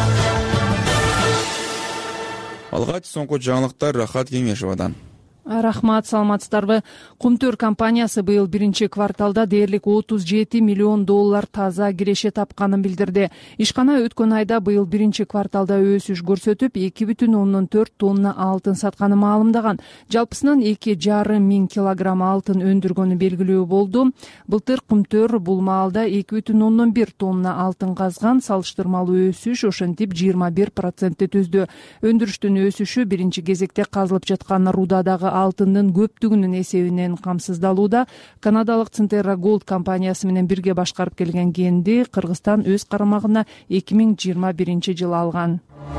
Алгач соңку жаңылыктар Рахат Кеңешевадан. Рахмат, саламатсыздарбы. Кумтөр компаниясы быйыл биринчи кварталда дээрлик $37 миллион таза киреше тапканын билдирди. Ишкана өткөн айда быйыл биринчи кварталда өсүш көрсөтүп, 2,4 тонна алтын сатканы маалымдаган. Жалпысынан 2,5 миң килограмм алтын өндүргөнү белгилүү болду. Былтыр Кумтөр бул маалда 2,1 тонна алтын казган, салыштырмалуу өсүш ошентип 21% түздү. Өндүрүштүн өсүшү биринчи кезекте казылып жаткан рудадагы алтындын көптүгүнүн эсебинен камсыздалууда. Канадалык Центерра Голд компаниясы менен бирге башкарып келген кенди Кыргызстан өз карамагына 2021 алган.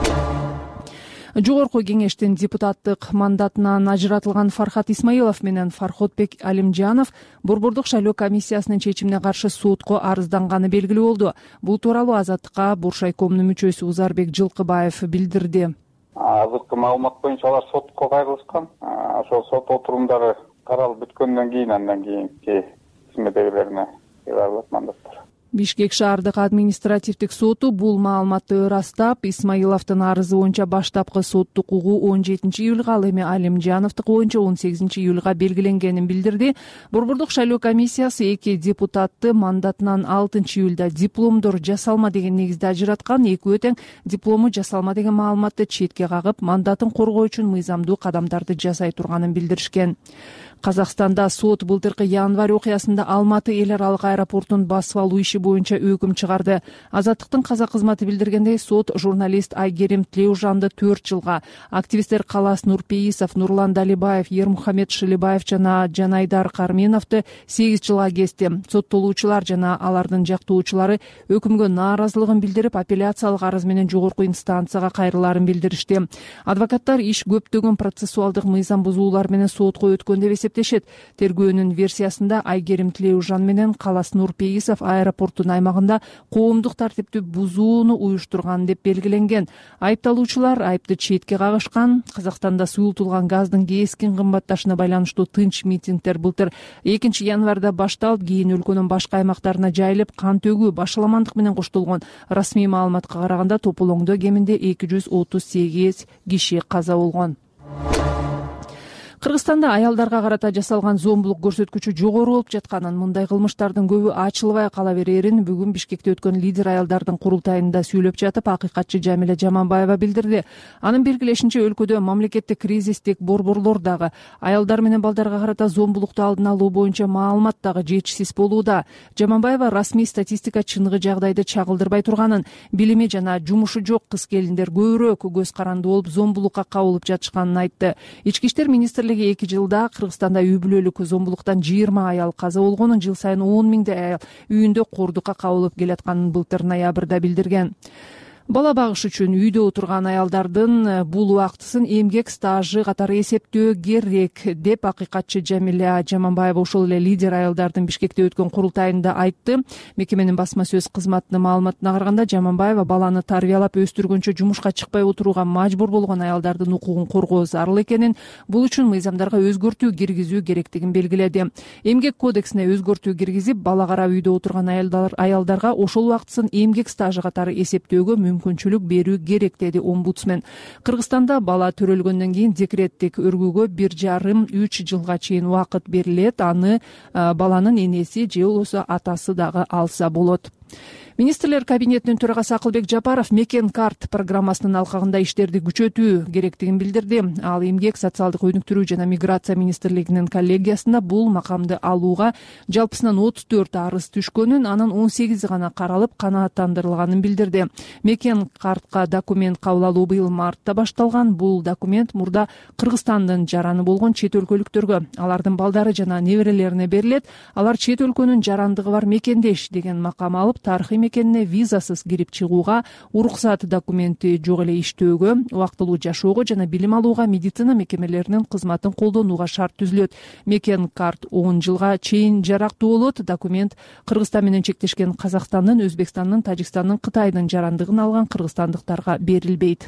Жогорку кеңештин депутаттык мандатынан ажыратылган Фархат Исмаилов менен Фарходбек Алимжанов Борбордук шайлоо комиссиясынын чечимине каршы сотко арызданганы белгилүү болду. Бул тууралуу Азаттыкка Буршайкомдун мүчөсү Узарбек Жылкыбаев билдирди. Азыркы маалымат боюнча алар сотко кайрылышкан. Ошол сот отурумдары каралып бүткөндөн кийин андан кийинки кызметтегилерине кайрылат мандаттар. Бишкек шаардык административдик соту бул маалыматты ырастап, Исмаиловдун арызы боюнча баштапкы соттук угуу 17-июлга, ал эми Алимжановдук боюнча 18-июлга белгиленгенин билдирди. Борбордук шайлоо комиссиясы эки депутатты мандатынан 6-июлда дипломдор жасалма деген негизде ажыраткан, экөө тең диплому жасалма деген маалыматты четке кагып, мандатын коргоо үчүн мыйзамдуу кадамдарды жасай турганын билдиришкен. Казакстанда сот былтыркы январь окуясында Алматы эл аралык аэропортун басып алуу иши боюнча өкүм чыгарды. Азаттыктын казак кызматы билдиргендей, сот журналист Айгерим Тлеужанды 4 жылга, активисттер Калас Нурпеисов, Нурлан Далибаев, Ермухамед Шилибаев жана Жанайдар Карменовду 8 жылга кести. Соттолуучулар жана алардын жактоочулары өкүмгө нааразылыгын билдирип, апелляциялык арыз менен жогорку инстанцияга кайрылаарын билдиришти. Адвокаттар иш көптөгөн процессуалдык мыйзам бузуулар менен сотко өткөн деп эсептешет. Тергөөнүн версиясында Айгерим Тлеужан менен Калас Нурпеисов аэропорттун аймагында коомдук тартипти бузууну уюштурган деп белгиленген. Айыпталуучулар айыпты четке кагышкан. Казакстанда суюлтулган газдын кескин кымбатташына байланыштуу тынч митингдер былтыр 2 январда башталып, кийин өлкөнүн башка аймактарына жайылып, кан төгүү, башаламандык менен коштолгон. Расмий маалыматка караганда тополоңдо кеминде 238 киши каза болгон. Кыргызстанда аялдарга карата жасалган зомбулук көрсөткүчү жогору болуп жатканын, мындай кылмыштардын көбү ачылбай кала берерин бүгүн Бишкекте өткөн лидер аялдардын курултайында сүйлөп жатып, акыйкатчы Жамиля Жаманбаева билдирди. Анын белгилешинче, өлкөдө мамлекеттик кризистик борборлор дагы аялдар менен балдарга карата зомбулукту алдын алуу боюнча маалымат дагы жетишсиз болууда. Жаманбаева расмий статистика чыныгы жагдайды чагылдырбай турганын, билими жана жумушу жок кыз келиндер көбүрөөк көз каранды болуп, зомбулукка кабылып жатышканын айтты. Ички иштер министрлиги эле 2 жылда Кыргызстанда үй бүлөлүк зомбулуктан 20 аял каза болгонун, жыл сайын 10 миңдей аял үйүндө курдукка кабылып келатканын былтыр ноябрда билдирген. Бала багыш үчүн үйдө отурган аялдардын бул убактысын эмгек стажы катары эсептөө керек деп акыйкатчы Жамиля Жаманбаева ошол эле лидер аялдардын Бишкекте өткөн курултайында айтты. Мекеменин басма сөз кызматынын маалыматына караганда, Жаманбаева баланы тарбиялап өстүргөнчө жумушка чыкпай отурууга мажбур болгон аялдардын укугун коргоо зарыл экенин, бул үчүн мыйзамдарга өзгөртүү киргизүү керектигин белгиледи. Эмгек кодексине өзгөртүү киргизип, бала карап үйдө отурган аялдарга ошол убактысын эмгек стажы катары эсептөөгө мүмкүнчүлүк берүү керек, деди омбудсмен. Кыргызстанда бала төрөлгөндөн кийин декреттик өргүүгө 1,5–3 жылга чейин убакыт берилет. Аны баланын энеси же болбосо атасы дагы алса болот. Министрлер кабинетинин төрагасы Акылбек Жапаров Мекен карт программасынын алкагында иштерди күчөтүү керектигин билдирди. Ал эмгек, социалдык өнүктүрүү жана миграция министрлигинин коллегиясында бул макамды алууга жалпысынан 34 арыз түшкөнүн, анын 18 гана каралып канааттандырылганын билдирди. Мекен картка документ кабыл алуу быйыл мартта башталган. Бул документ мурда Кыргызстандын жараны болгон чет өлкөлүктөргө, алардын балдары жана неберелерине берилет. Алар чет өлкөнүн жарандыгы бар мекендеш деген макам алып, тарыхый мекенине визасыз кирип чыгууга, уруксат документи жок эле иштөөгө, убактылуу жашоого жана билим алууга, медицина мекемелеринин кызматын колдонууга шарт түзүлөт. Мекен карт 10 жылга чейин жарактуу болот. Документ Кыргызстан менен чектешкен Казакстандын, Өзбекстандын, Тажикстандын, Кытайдын жарандыгын алган кыргызстандыктарга берилбейт.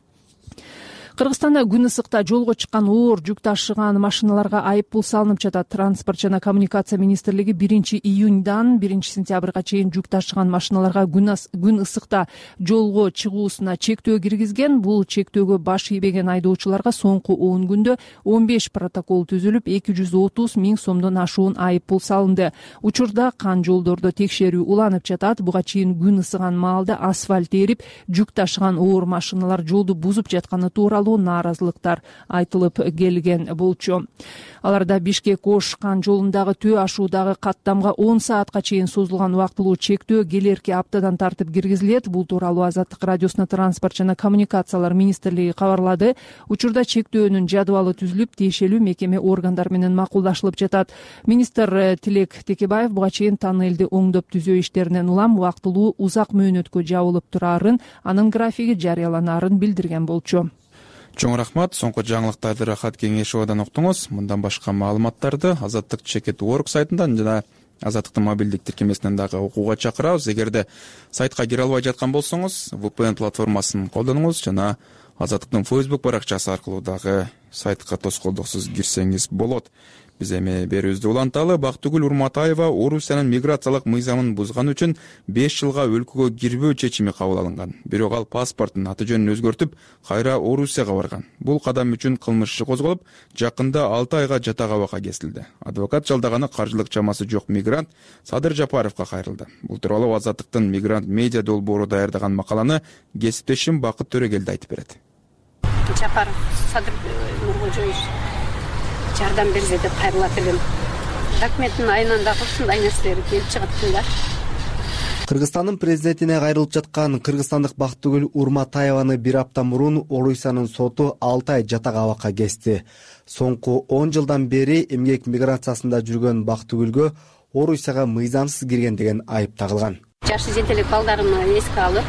Кыргызстанда күн ысыкта жолго чыккан оор жүк ташыган машиналарга айып пул салынып жатат. Транспорт жана коммуникация министрлиги 1-июньдан 1-сентябрга чейин жүк ташыган машиналарга күн ысыкта жолго чыгуусуна чектөө киргизген. Бул чектөөгө баш ийбеген айдоочуларга соңку 10 күндө 15 протокол түзүлүп, 230 миң сомдон ашуун айып пул салынды. Учурда кан жолдордо текшерүү уланып жатат. Буга чейин күн ысыган маалда асфальт эрип, жүк ташыган оор машиналар жолду бузуп жатканы тууралуу нааразылыктар айтылып келген болчу. Аларда Бишкек-Ош кан жолундагы төө ашуудагы каттамга 10 саатка чейин созулган убактылуу чектөө келерки аптадан тартып киргизилет. Бул тууралуу Азаттык радиосуна транспорт жана коммуникациялар министрлиги кабарлады. Учурда чектөөнүн жадыбалы түзүлүп, тиешелүү мекеме органдар менен макулдашылып жатат. Министр Тилек Текебаев буга чейин тоннелди оңдоп түзөө иштеринен улам убактылуу узак мөөнөткө жабылып турарын, анын графиги жарыяланаарын билдирген болчу. Чоң рахмат. Соңку жаңылыктарды Рахат Кеңешовадан уктуңуз. Мындан башка маалыматтарды Азаттык _org сайтынан жана Азаттыктын мобилдик тиркемесинен дагы окууга чакырабыз. Эгерде сайтка кире албай жаткан болсоңуз, VPN платформасын колдонуңуз жана Азаттыктын Facebook баракчасы аркылуу дагы сайтка тоскоолдуксуз кирсеңиз болот. Биз эми берүүбүздү уланталы. Бактыгүл Урматаева Орусиянын миграциялык мыйзамын бузган үчүн 5 жылга өлкөгө кирбөө чечими кабыл алынган. Бирок ал паспорттун аты жөнүн өзгөртүп, кайра Орусияга барган. Бул кадам үчүн кылмыш иши козголуп, жакында 6 айга жатак абакка кесилди. Адвокат жалдаганы каржылык чамасы жок мигрант Садыр Жапаровго кайрылды. Бул тууралуу Азаттыктын мигрант медиа долбоору даярдаган макаланы кесиптешим Бакыт Төрөгелди айтып берет. Жапаров Садыр Нуркожоевич жардам берсе деп кайрылат элем. Документтин айынан дагы ушундай нерселер келип чыгат да. Кыргызстандын президентине кайрылып жаткан кыргызстандык Бактыгүл Урматаеваны бир апта мурун Орусиянын соту 6 ай жатак абакка кести. Соңку 10 жылдан бери эмгек миграциясында жүргөн Бактыгүлгө Орусияга мыйзамсыз кирген деген айып тагылган. Жашы жетелик балдарымды эске алып,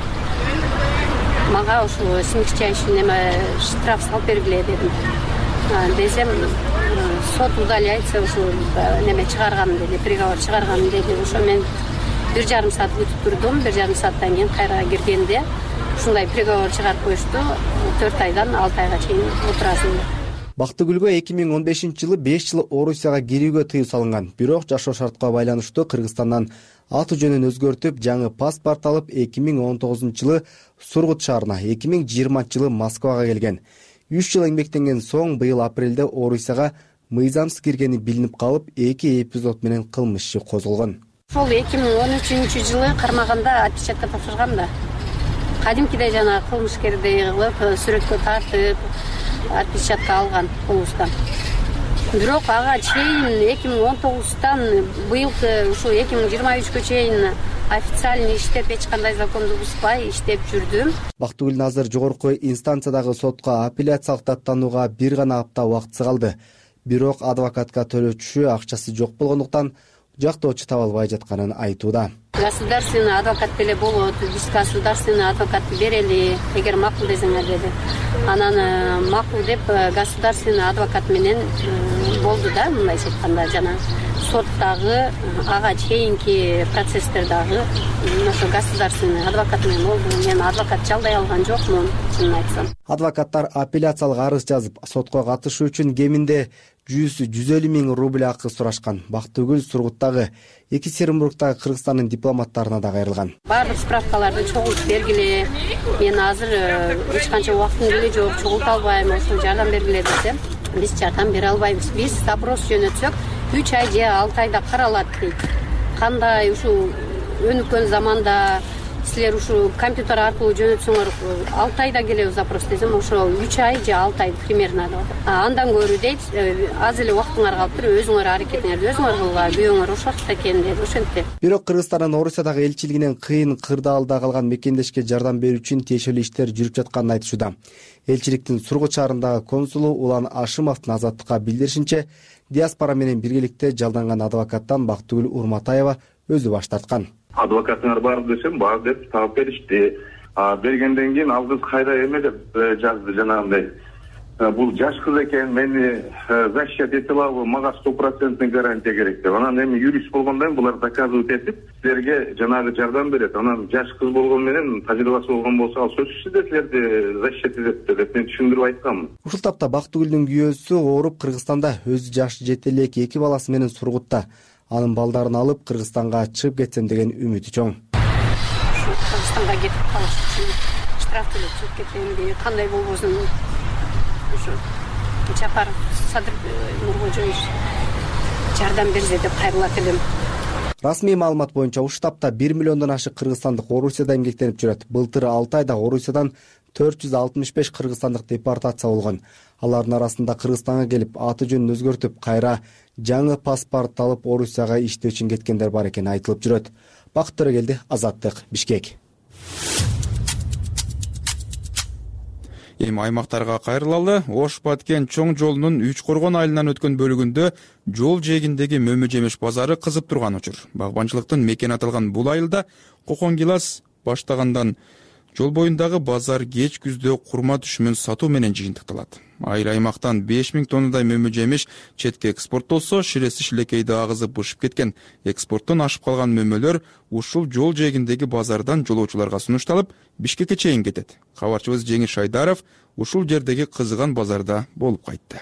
мага ушул смягчающий штраф салып бергиле дедим. Десем, сот удаляется, ушул неме чыгарган деди, приговор чыгарган деди. Ошо мен 1,5 саат күтүп турдум. 1,5 сааттан кийин кайра киргенде ушундай приговор чыгарып коюшту. 4 айдан 6 айга чейин отурасың деп. Бактыгүлгө 2015-жылы 5 жыл Орусияга кирүүгө тыюу салынган. Бирок жашоо шартка байланыштуу Кыргызстандан аты жөнүн өзгөртүп, жаңы паспорт алып 2019-жылы Сургут шаарына, 2020-жылы Москвага келген. 3 жыл эмгектенген соң быйыл апрелде Орусияга мыйзамсыз киргени билинип калып, 2 эпизод менен кылмыш иши козголгон. Ошол 2013-жылы кармаганда отпечатка тапшыргам да. Кадимкидей жана кылмышкердей кылып, сүрөткө тартып, отпечатка алган колубуздан. Бирок ага чейин 2019-тан быйылкы ушу 2023-кө чейин официально иштеп, эч кандай законду бузбай иштеп жүрдүм. Бактыгүлдүн азыр жогорку инстанциядагы сотко апелляциялык даттанууга бир гана апта убактысы калды. бирок адвокатка төлөтүшү акчасы жок болгондуктан жактоочу таба албай жатканын айтууда. Государственный адвокат деле болот, биз государственный адвокатты берели, эгер макул десеңер деди. Анан макул деп государственный адвокат менен болду да, мындайча айтканда жана соттагы ага чейинки процесстердагы ошо государственный адвокат менен болду. Мен адвокат жалдай алган жокмун, чынын айтсам. Адвокаттар апелляциялык арыз жазып, сотко катышуу үчүн кеминде 100-150 миң рубль акы сурашкан. Бактыгүл Сургуттагы, Екатеринбургтагы Кыргызстандын дипломаттарына да кайрылган. Баардык справкаларды чогултуп бергиле. Мен азыр эч канча убактым деле жок, чогулта албайм, ошо жардам бергиле десе, биз жардам бере албайбыз. Биз запрос жөнөтсөк 3 ай же 6 айда каралат дейт. Кандай ушу өнүккөн заманда силер ушу компьютер аркылуу жөнөтсөңөр 6 айда келебиз запрос десем, ошо 3 ай же 6 ай примерно. Андан көрүү дейт, аз эле убактыңар калыптыр, өзүңөр аракетиңерди өзүңөр кылгыла, күйөөңөр ошол экен деп ошентти. Бирок Кыргызстандын Орусиядагы элчилигинен кыйын кырдаалда калган мекендешке жардам берүү үчүн тиешелүү иштер жүрүп жатканын айтышууда. Элчиликтин Сургут шаарындагы консулу Улан Ашымовдун Азаттыкка билдиришинче, диаспора менен биргеликте жалданган адвокаттан Бактыгүл Урматаева өзү баш тарткан. Адвокатыңар бар десем, бар деп таап беришти. Бергенден кийин ал кыз кайда эме деп жазды жанагындай. Бул жаш кыз экен, мени защищать эте алабы, мага 100% гарантия керек деп. Анан эми юрист болгондон булар доказывать этип, силерге жанагы жардам берет. Анан жаш кыз болгон менен тажрыйбасы болгон болсо, ал сөзсүз эле силерди защищать этет деп мен түшүндүрүп айткам. Ушул тапта Бактыгүлдүн күйөөсү ооруп Кыргызстанда, өзү жаш жете элек 2 баласы менен Сургутта. Анын балдарын алып Кыргызстанга чыгып кетсем деген үмүтү чоң. Кыргызстанга кетип калыш үчүн штраф төлөп чыгып кетем деп, кандай болбосун ушу Жапар Садыр Нуркожоевич жардам берсе деп кайрылат элем. Расмий маалымат боюнча ушул таапта 1 миллиондон ашык кыргызстандык Орусияда эмгектенип жүрөт. Былтыр 6 айда Орусиядан 465 кыргызстандык депортация болгон. Алардын арасында Кыргызстанга келип, аты жөнүн өзгөртүп, кайра жаңы паспорт алып Орусияга иштөө үчүн кеткендер бар экени айтылып жүрөт. Бакыт Төрөгелди, Азаттык, Бишкек. Эми аймактарга кайрылалы. Ош-Баткен чоң жолунун Үч Коргон айылынан өткөн бөлүгүндө жол жээгиндеги мөмө жемиш базары кызып турган учур. Багбанчылыктын мекени аталган бул айылда кокон гилас баштагандан жол боюндагы базар кеч күздө курма түшүмүн сатуу менен жыйынтыкталат. Айыл аймактан 5000 тоннадай мөмө жемиш четке экспорттолсо, ширеси шилекейди агызып бышып кеткен. Экспорттон ашып калган мөмөлөр ушул жол жээгиндеги базардан жолоочуларга сунушталып, Бишкекке чейин кетет. Кабарчыбыз Жеңиш Шайдаров ушул жердеги кызыган базарда болуп кайтты.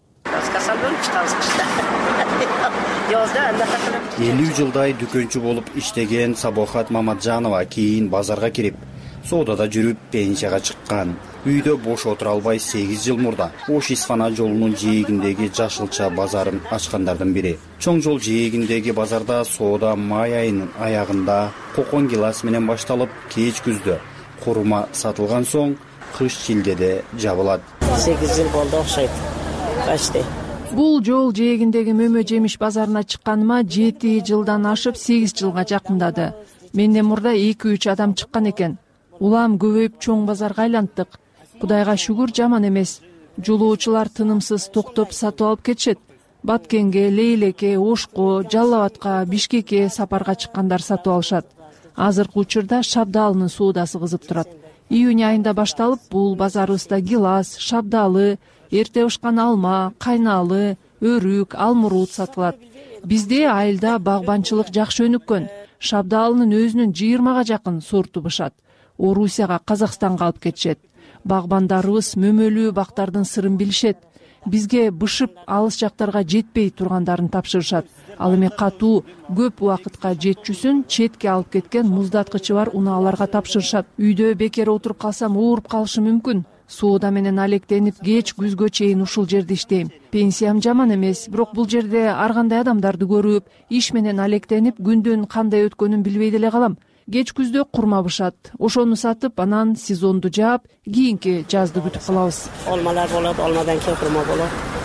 50 жылдай дүкөнчү болуп иштеген Сабохат Мамаджанова кийин базарга кирип, соодада жүрүп пенсияга чыккан. Үйдө бош отура албай 8 жыл мурда Ош-Исфана жолунун жээгиндеги жашылча базарын ачкандардын бири. Чоң жол жээгиндеги базарда соода май айынын аягында кокон гилас менен башталып, кеч күздө курма сатылган соң кыш шилдеде жабылат. 8 жыл болду окшойт. Почти. Бул жол жээгиндеги мөмө жемиш базарына чыкканыма 7 жылдан ашып 8 жылга жакындады. Менден мурда 2-3 адам чыккан экен. Улам көбөйүп чоң базарга айланттык. Кудайга шүгүр, жаман эмес. Жолоочулар тынымсыз токтоп сатып алып кетишет. Баткенге, Лейлекке, Ошко, Жалал Абадка, Бишкекке сапарга чыккандар сатып алышат. Азыркы учурда шабдаалынын соодасы кызып турат. Июнь айында башталып, бул базарыбызда гилас, шабдаалы, эрте бышкан алма, кайналы, өрүк, алмурут сатылат. Бизде айылда багбанчылык жакшы өнүккөн. Шабдаалынын өзүнүн 20га жакын сорту бышат. Орусияга, Казакстанга алып кетишет. Багбандарыбыз мөмөлүү бактардын сырын билишет. Бизге бышып алыс жактарга жетпей тургандарын тапшырышат. Ал эми катуу көп убакытка жетчүсүн четке алып кеткен муздаткычы бар унааларга тапшырышат. Үйдө бекер отуруп калсам ооруп калышым мүмкүн. Соода менен алектенип кеч күзгө чейин ушул жерде иштейм. Пенсиям жаман эмес, бирок бул жерде ар кандай адамдарды көрүп, иш менен алектенип, күндүн кандай өткөнүн билбей деле калам. Кеч күздө курма бышат. Ошону сатып, анан сезонду жаап, кийинки жазды күтүп калабыз. Алмалар болот, алмадан кийин курма болот.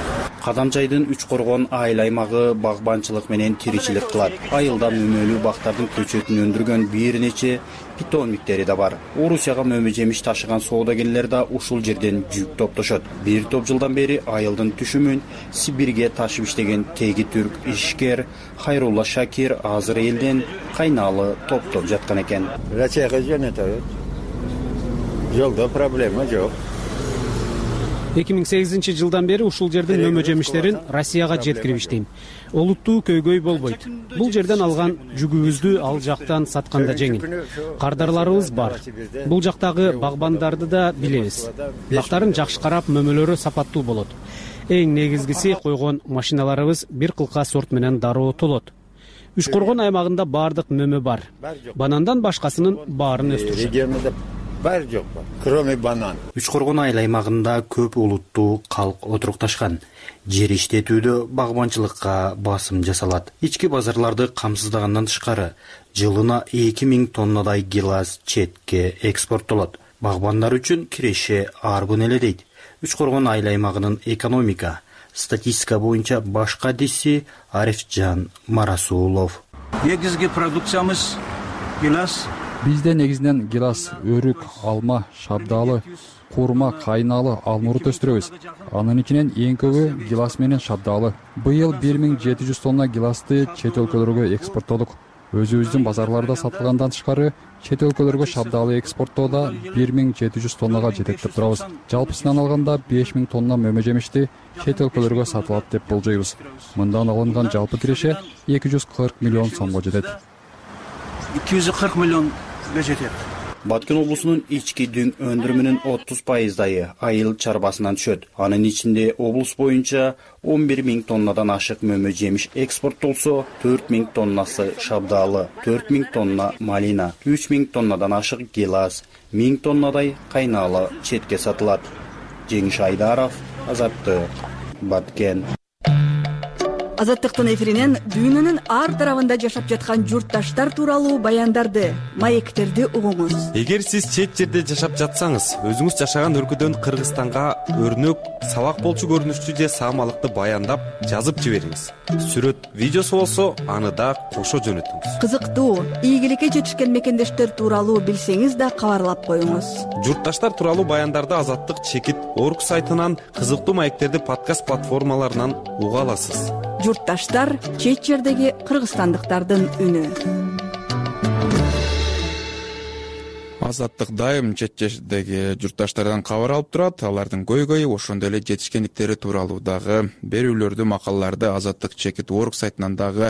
Кадамчайдын Үч Коргон айыл аймагы багбанчылык менен тиричилик кылат. Айылда мөмөлүү бактардын көчөтүн өндүргөн бир нече питомниктери да бар. Орусияга мөмө жемиш ташыган соодагерлер да ушул жерден жүк топтошот. Бир топ жылдан бери айылдын түшүмүн Сибирге ташып иштеген теги түрк ишкер Хайрулла Шакир азыр элден кайналы топтоп жаткан экен. Россияга жөнөтөбүз. Жолдо проблема жок. 2008 жылдан бери ушул жердин мөмө жемиштерин Россияга жеткирип иштейм. Олуттуу көйгөй болбойт. Бул жерден алган жүгүбүздү ал жактан сатканда жеңил. Кардарларыбыз бар. Бул жактагы багбандарды да билебиз. Бактарын жакшы карап, мөмөлөрү сапаттуу болот. Эң негизгиси койгон машиналарыбыз бир кылка сорт менен дароо толот. Үч Коргон аймагында бардык мөмө бар. Банандан башкасынын баарын өстүрүшөт. Бар жок бар, кроме банан. Үч Коргон айыл аймагында көп улуттуу калк отурукташкан. Жер иштетүүдө багбанчылыкка басым жасалат. Ички базарларды камсыздагандан тышкары, жылына 2000 тоннадай гилас четке экспорттолот. Багбандар үчүн киреше арбын эле дейт. Үч Коргон айыл аймагынын экономика, статистика боюнча баш кадиси Арифжан Марасулов. Негизги продукциямыз гилас. Бизде негизинен гилас, өрүк, алма, шабдалы, курма, кайналы, алмурут өстүрөбүз. Анын ичинен эң көбү гилас менен шабдалы. Быйыл 1700 тонна гиласты чет өлкөлөргө экспорттодук. Өзүбүздүн базарларда сатылгандан тышкары чет өлкөлөргө шабдалы экспорттоодо 1700 тоннага жетет деп турабыз. Жалпысынан алганда 5000 тонна мөмө жемишти чет өлкөлөргө сатылат деп болжойбуз. Мындан алынган жалпы киреше 240 миллион сомго жетет. 240 миллион жетет. Баткен облусунун ички дүң өндүрүмүнүн 30%-дайы айыл чарбасынан түшөт. Анын ичинде облус боюнча 11.000 тоннадан ашык мөмө жемиш экспорттолсо, 4.000 тоннасы шабдалы, 4.000 тонна малина, 3.000 тоннадан ашык гилас, 1000 тоннадай кайналы четке сатылат. Жеңиш Айдаров, Азаттык, Баткен. Азаттыктын эфиринен дүйнөнүн ар тарабында жашап жаткан журтташтар тууралуу баяндарды, маектерди угуңуз. Эгер сиз чет жерде жашап жатсаңыз, өзүңүз жашаган өлкөдөн Кыргызстанга өрнөк, сабак болчу көрүнүштүү же саамалыкты баяндап, жазып жибериңиз. Сүрөт, видеосу болсо, аны да кошо жөнөтүңүз. Кызыктуу, ийгиликке жетишкен мекендештер тууралуу билсеңиз да кабарлап коюңуз. Журтташтар тууралуу баяндарды Азаттык чекит орг сайтынан, кызыктуу маектерди подкаст платформаларынан уга аласыз. Журтташтар чет жердеги кыргызстандыктардын үнү. Азаттык дайым чет жердеги журтташтардан кабар алып турат. Алардын көйгөйү, ошондой эле жетишкендиктери тууралуу дагы берүүлөрдү, макалаларды Азаттык чекит орг сайтынан дагы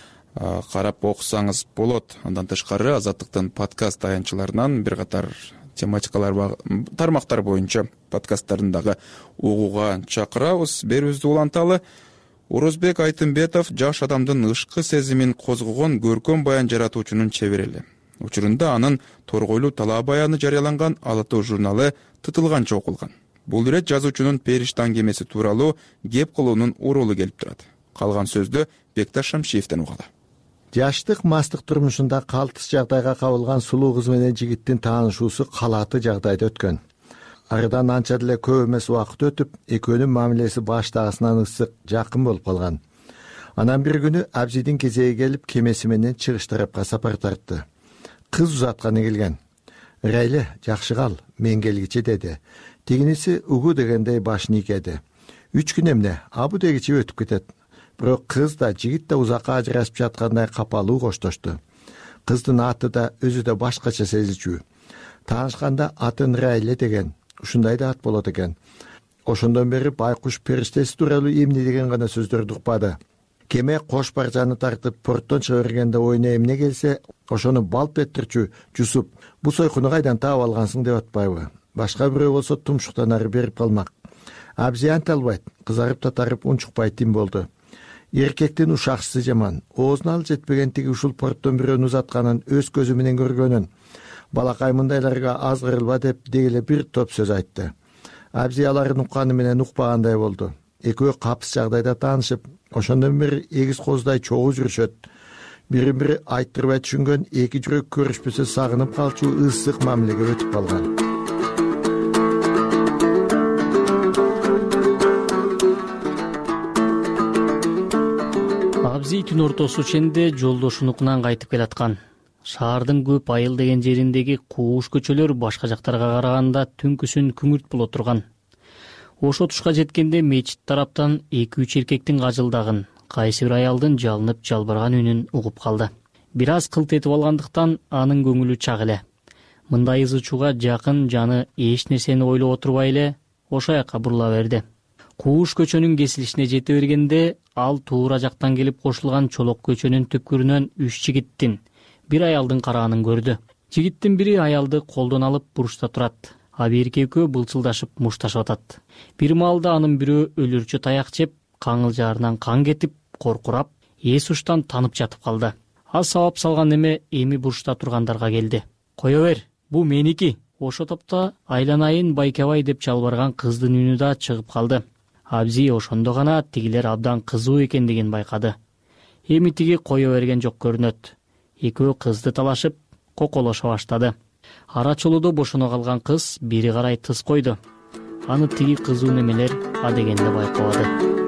карап окусаңыз болот. Андан тышкары Азаттыктын подкаст таянчыларынан бир катар тематикалар, тармактар боюнча подкасттарын дагы угууга чакырабыз. Берүүбүздү уланталы. Орозбек Айтымбетов жаш адамдын ышкы сезимин козгогон көркөм баян жаратуучунун чеберели. Учурунда анын торгойлуу талаа баяны жарыяланган Ала Тоо журналы тытылганча окулган. Бул ирет жазуучунун периште аңгемеси тууралуу кеп кылуунун урулу келип турат. Калган сөздү Бекташ Шамшиевден угалы. Жаштык мастык турмушунда калтыс жагдайга кабылган сулуу кыз менен жигиттин таанышуусу калааты жагдайда өткөн. Арыдан анча деле көп эмес убакыт өтүп, экөөнүн мамилеси баштагысынан ысык, жакын болуп калган. Анан бир күнү Абзидин кезеги келип, кемеси менен чыгыш тарапка сапар тартты. Кыз узатканы келген. Райле, жакшы кал, мен келгиче деди. Тигиниси угу дегендей башын ийкеди. 3 күн эмне, абу дегиче өтүп кетет. Бирок кыз да, жигит да узакка ажырашып жаткандай капалуу коштошту. Кыздын аты да, өзү да башкача сезичүү. Таанышканда атын Райле деген. Ушундай да ат болот экен. Ошондон бери байкуш периштеси тууралуу эмне деген гана сөздөрдү укпады. Кеме кош баржаны тартып порттон чыга бергенде оюна эмне келсе, ошону балп этирчү Жусуп, бу сойкуну кайдан таап алгансың деп атпайбы? Башка бирөө болсо тумшуктан ары берип калмак. Абзи анте албайт, кызарып татарып унчукпай тим болду. Эркектин ушакчысы жаман, оозуна ал жетпеген тиги ушул порттон бирөөнү узатканын өз көзү менен көргөнүн. Балакай мындайларга аз кырылба деп дегеле бир топ сөз айтты. Абзи аларын укканы менен укпагандай болду. Экөө капыс жагдайда таанышып, ошондон бери эгиз коздай чогуу жүрүшөт. Бирин бири айттырбай түшүнгөн эки жүрөк көрүшпөсө сагынып калчу ысык мамилеге өтүп калган. түн ортосу ченде жолдошунукунан кайтып келаткан. Шаардын көп айыл деген жериндеги кууш көчөлөр башка жактарга караганда түнкүсүн күңүрт боло турган. Ошо тушка жеткенде мечит тараптан 2-3 эркектин кажылдагын, кайсы бир аялдын жалынып жалбырган үнүн угуп калды. Бир аз кылт этип алгандыктан анын көңүлү чак эле. Мындай ызы чууга жакын жаны эч нерсени ойлоп отурбай эле ошо жака бурула берди. Кууш көчөнүн кесилишине жете бергенде ал туура жактан келип кошулган чолок көчөнүн түпкүрүнөн 3 жигиттин, бир аялдын караанын көрдү. Жигиттин бири аялды колдон алып бурушта турат, а бирки экөө былчылдашып мушташып атат. Бир маалда анын бирөө өлүрчү таяк жеп, каңылжаарынан кан кетип, коркурап, эс уштан танып жатып калды. Ал сабап салган эме эми бурушта тургандарга келди. Кое бер, бу меники. Ошо топто айланайын Байкебай деп чалбарган кыздын үнү да чыгып калды. Абзи ошондо гана тигилер абдан кызуу экендигин байкады. Эми тиги кое берген жок көрүнөт. Экөө кызды талашып, коколошо баштады. Ара чолуудо бошоно калган кыз бери карай тыз койду. Аны тиги кызуу немелер адегенде байкабады.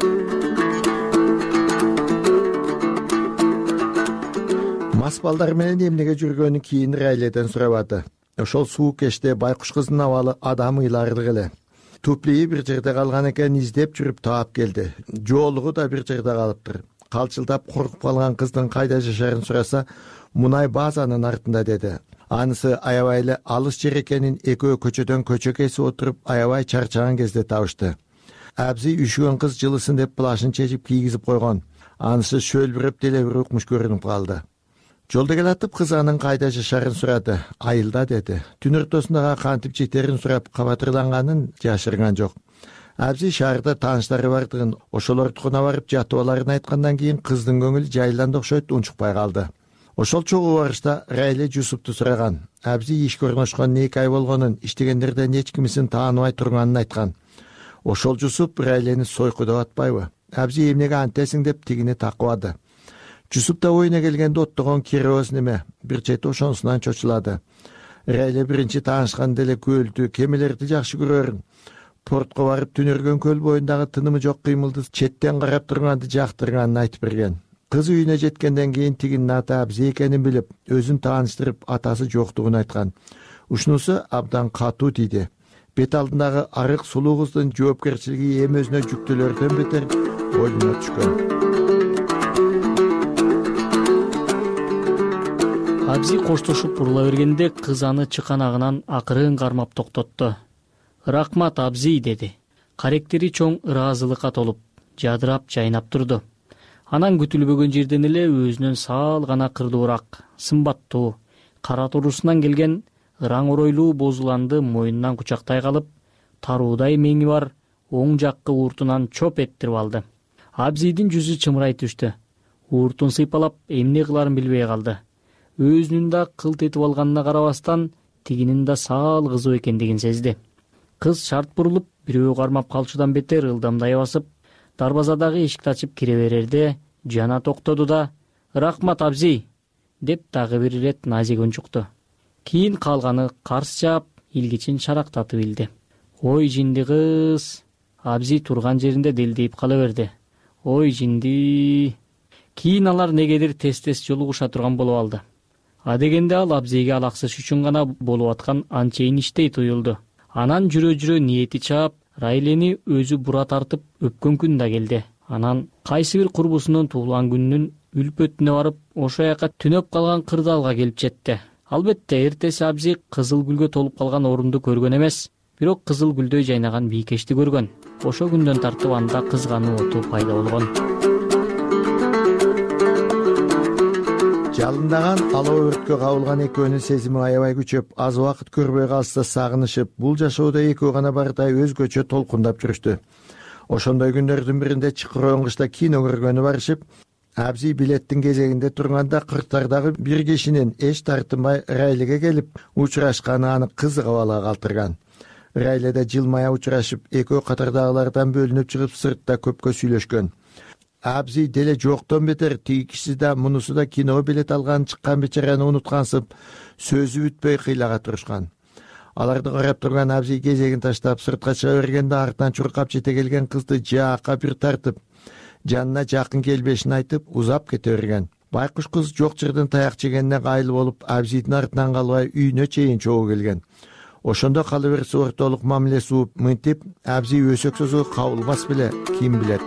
Мас балдар менен эмнеге жүргөнүн кийин Райледен сурабады. Ошол суук кечте байкуш кыздын абалы адам ыйларлык эле. Туплии бир жерде калган экен, издеп жүрүп таап келди. Жоолугу да бир жерде калыптыр. Калчылдап коркуп калган кыздын кайда жашарын сураса, мунай базанын артында деди. Анысы аябай эле алыс жер экенин экөө көчөдөн көчө кесип отуруп аябай чарчаган кезде табышты. Абзи үшүгөн кыз жылысын деп плашын чечип кийгизип койгон. Анысы шөлбүрөп деле бир укмуш көрүнүп калды. Жолдо келатып кыз анын кайда жашарын сурады. Айылда деди. Түн ортосунда кантип жетерин сурап кабатырланганын жашырган жок. Абзи шаарда тааныштары бардыгын, ошолордукуна барып жатып аларын айткандан кийин кыздын көңүлү жайланды окшойт унчукпай калды. Ошол чогуу барышта Райле Жусупту сураган. Абзи ишке орношкон 2 ай болгонун, иштегендерден эч кимисин тааныбай турганын айткан. Ошол Жусуп Райлени сойкудап атпайбы? Абзи эмнеге антесиң деп тигини такыбады. Жусуп да оюна келгенде оттогон киребиз неме, бир чети ошонусунан чочулады. Райле биринчи таанышканда эле көлдү, кемелерди жакшы көрөрүн. Портко барып түнөргөн көл боюндагы тынымы жок кыймылды четтен карап турганды жактырганын айтып берген. Кыз үйүнө жеткенден кийин тигинин аты Абзи экенин билип, өзүн тааныштырып, атасы жоктугун айткан. Ушунусу абдан катуу тийди. Бет алдындагы арык сулуу кыздын жоопкерчилиги эми өзүнө жүктөлөрдөн бетер боюна түшкөн. Абзи коштошуп бурула бергенде кыз аны чыканагынан акырын кармап токтотту. Рахмат Абзи деди. Каректери чоң ыраазылыкка толуп, жадырап жайнап турду. Анан күтүлбөгөн жерден эле өзүнөн саал гана кырдуураак, сымбаттуу, кара турусунан келген ыраң оройлуу бозуланды мойнунан кучактай калып, таруудай меңи бар оң жаккы ууртунан чоп эттирип алды. Абзидин жүзү чымырай түштү. Ууртун сыйпалап эмне кыларын билбей калды. Өзүнүн да кылт этип алганына карабастан, тигинин да саал кызуу экендигин сезди. Кыз шарт бурулуп, бирөө кармап калчудан бетер ылдамдай басып, дарбазадагы эшикти ачып кире берерде жана токтоду да «Рахмат Абзи» деп дагы бир ирет назик унчукту. Кийин калганы карс жаап, илгичин шарактатып билди. Ой жинди кыз. Абзи турган жеринде делдейип кала берди. Ой жинди. Кийин алар негедир тез-тез жолугуша турган болуп алды. Адегенде ал Абзиге алаксыш үчүн гана болуп аткан анчейин иштей туюлду. Анан жүрө-жүрө ниети чаап, Райлени өзү бура тартып өпкөн күн да келди. Анан кайсы бир курбусунун туулган күнүнүн үлпөтүнө барып, ошо жака түнөп калган кырдаалга келип жетти. Албетте, эртеси Абзи кызыл гүлгө толуп калган орунду көргөн эмес, бирок кызыл гүлдөй жайнаган бийкешти көргөн. Ошо күндөн тартып анда кызгануу оту пайда болгон. Жалындаган алоо өрткө кабылган экөөнүн сезими аябай күчөп, аз убакыт көрбөй калса сагынышып, бул жашоодо экөө гана бардай өзгөчө толкундап жүрүштү. Ошондой күндөрдүн биринде чыкыроон кышта кино көргөнү барышып, Абзи билеттин кезегинде турганда кырктардагы бир кишинин эч тартынбай Райлеге келип учурашканы аны кызык абалга калтырган. Райледе жылмая учурашып, экөө катардагылардан бөлүнүп чыгып сыртта көпкө сүйлөшкөн. Абзи деле жоктон бетер тиги киши да мунусу да киного билет алган чыккан бечараны унуткансып, сөзү бүтпөй кыйлага турушкан. Аларды карап турган Абзи кезегин таштап сыртка чыга бергенде артынан чуркап жете келген кызды жаакка бир тартып, жанына жакын келбешин айтып узап кете берген. Байкуш кыз жок жерден таяк жегенне кайыл болуп, абзийдин артынан калбай үйүнө чейин чогуу келген. Ошондо кала берсе ортолук мамиле сууп мынтип абзий өсөксөзү кабылбас беле, ким билет.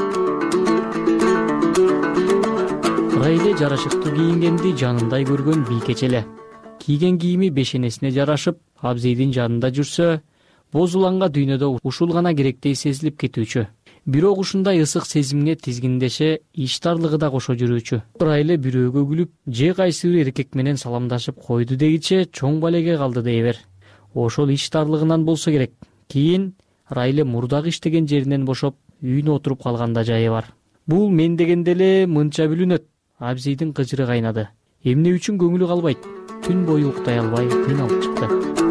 Райле жарашыктуу кийингенди жанындай көргөн бийкеч эле. Кийген кийими бешенесине жарашып, абзийдин жанында жүрсө, бозуланга дүйнөдө ушул гана керектей сезилип кетүүчү. Бирок ушундай ысык сезимге тизгиндеше иштарлыгы да кошо жүрүүчү. Райле бирөөгө күлүп, же кайсы бир эркек менен саламдашып койду дегиче чоң балеге калды дейбер. Ошол иштарлыгынан болсо керек. Кийин Райле мурдагы иштеген жеринен бошоп, үйүнө отуруп калганда жайы бар. Бул мен дегенде эле мынча бүлүнөт. Абзийдин кыжыры кайнады. Эмне үчүн көңүлү калбайт? Түн бою уктай албай кыйналып чыкты.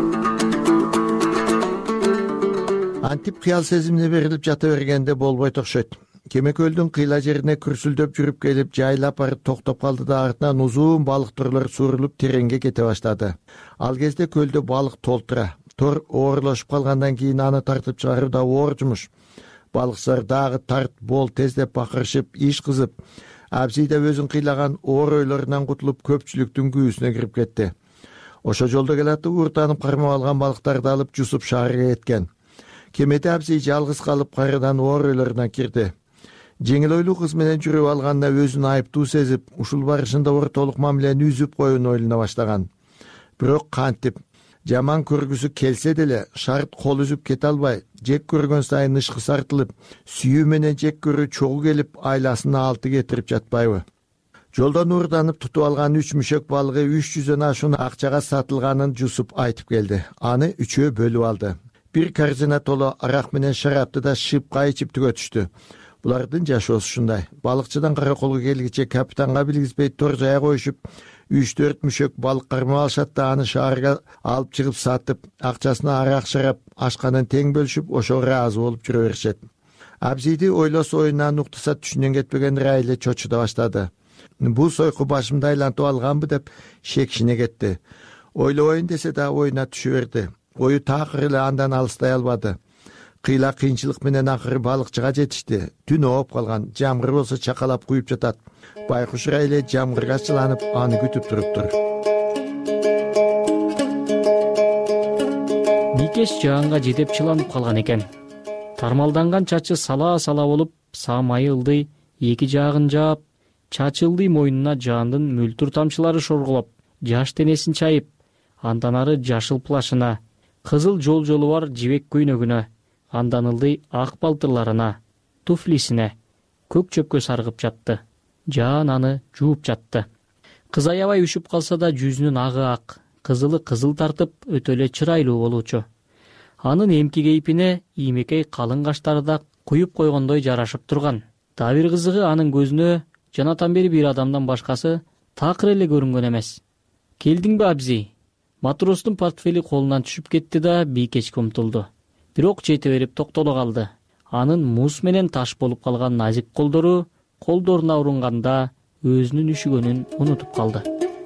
Антип кыял сезимине берилип жата бергенде болбойт окшойт. Кеме көлдүн кыйла жерине күрсүлдөп жүрүп келип, жайлап барып токтоп калды да артынан узун балык торлор сурулуп тереңге кете баштады. Ал кезде көлдө балык толтура. Тор оорлошуп калгандан кийин аны тартып чыгаруу да оор жумуш. Балыкчылар дагы тарт бол тездеп бакырышып, иш кызып, абзий да өзүн кыйлаган оор ойлорунан кутулуп көпчүлүктүн күүсүнө кирип кетти. Ошо жолдо келатып ууртанып кармап алган балыктарды алып жусуп шаарга кеткен. Кемеде абзий жалгыз калып кайрадан оор ойлоруна кирди. Жеңил ойлуу кыз менен жүрүп алганына өзүн айыптуу сезип, ушул барышында ортолук мамилени үзүп коюуну ойлоно баштаган. Бирок кантип жаман көргүсү келсе деле, шарт кол үзүп кете албай, жек көргөн сайын ышкысы артылып, сүйүү менен жек көрүү чогуу келип, айласына алты кетирип жатпайбы? Жолдон уурданып тутуп алган 3 мүшөк балыгы 300дөн ашуун акчага сатылганын жусуп айтып келди. Аны 3-өө бөлүп алды. Bir корзина толо арак менен шарапты да шыпка ичип түгөтүштү. Булардын жашоосу ушундай. Балыкчыдан караколго келгиче капитанга билгизбей тор жая коюшуп, 3-4 мүшөк балык кармап алышат да аны шаарга алып чыгып сатып, акчасына арак шарап ашканын тең бөлүшүп, ошого ыраазы болуп жүрө беришет. Абзийди ойлосо оюнан уктаса түшүнөн кетпеген Райле чочуда баштады. Бул сойку башымды айлантып алганбы деп шекшине кетти. Ойлобойн десе да оюна түшө берди. Ою такыр эле андан алыстай албады. Кыйла кыйынчылык менен акыры балыкчыга жетишти. Түн ооп калган, жамгыр болсо чакалап куюп жатат. Байкуш Райле жамгырга чыланып, аны күтүп туруптур. Бийкеш жаанга жетип чыланып калган экен. Тармалданган чачы сала-сала болуп, самайы ылдый, эки жагын жаап, чачы ылдый мойнуна жаандын мөлтүр тамчылары шорголоп, жаш денесин чайып, андан ары жашыл плашына, кызыл жол-жолу бар жибек көйнөгүнө, андан ылдый ак балтырларына, туфлисине, көк чөпкө саргып жатты. Жаан аны жууп жатты. Кыз аябай үшүп калса да жүзүнүн агы ак, кызылы кызыл тартып, өтө эле чырайлуу болуучу. Анын эмки кейпине иймекей калың каштары да куюп койгондой жарашып турган. Дагы бир кызыгы анын көзүнө жанатан бери бир адамдан башкасы такыр эле көрүнгөн эмес. Келдиңби абзий? Матростун портфели колунан түшүп кетти да бийкечке умтулду. Бирок жете берип токтоло калды. Анын муз менен таш болуп калган назик колдоруна урунганда өзүнүн үшүгөнүн унутуп калды.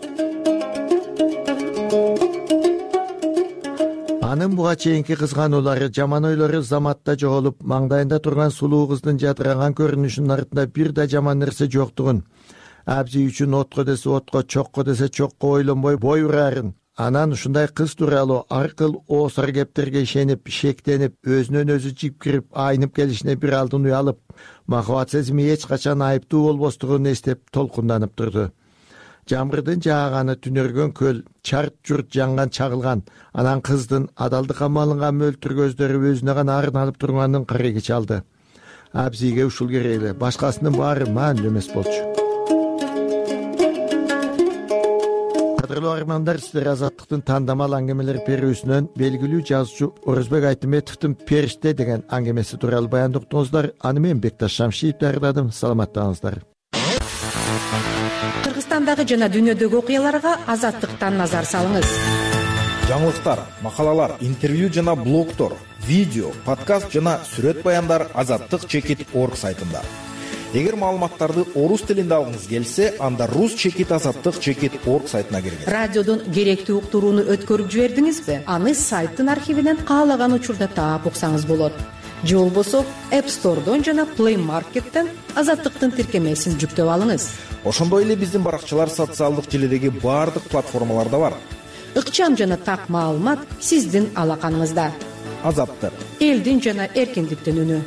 Анын буга чейинки кызгануулары, жаман ойлору заматта жоголуп, маңдайында турган сулуу кыздын жадыраган көрүнүшүнүн артында бир да жаман нерсе жоктугун, абзий үчүн отко десе отко, чокко десе чокко ойлонбой бой урарын, анан ушундай кыз тууралуу аркыл оосар кептерге ишенип, шектенип, өзүнөн өзү жипкирип, айнып келишине бир алдын уялып, махабат сезими эч качан айыптуу болбостугун эстеп толкунданып турду. Жамгырдын жааганы түнөргөн көл, чарт журт жанган чагылган, анан кыздын адалдыкка малынган мөлтүр көздөрү өзүнө гана арналып турганын кыреги чалды. Абзийге ушул керек эле, башкасынын баары маанилүү эмес болчу. Кадырлуу армандар, сиздер Азаттыктын тандамал аңгемелер берүүсүнөн белгилүү жазуучу Орозбек Айтымбетовдун Периште деген аңгемеси тууралуу баяндоктуңуздар. Аны мен Бекташ Шамшиев даярдадым. Саламаттаңыздар. Кыргызстандагы жана дүйнөдөгү окуяларга Азаттыктан назар салыңыз. Жаңылыктар, макалалар, интервью жана блогтор, видео, подкаст жана сүрөт баяндар azattik.org сайтында. Эгер маалыматтарды орус тилинде алгыңыз келсе, анда rus.azattik.org сайтына киргиз. Радиодон керектүү уктурууну өткөрүп жибердиңизби? Аны сайттын архивинен каалаган учурда таап уксаңыз болот. же болбосо App Store'дон жана Play Market'ten Азаттыктын тиркемесин жүктөп алыңыз. Ошондой эле биздин баракчалар социалдык желидеги баардык платформаларда бар. Ыкчам жана так маалымат сиздин алаканыңызда. Азаттык, элдин жана эркиндиктин үнү.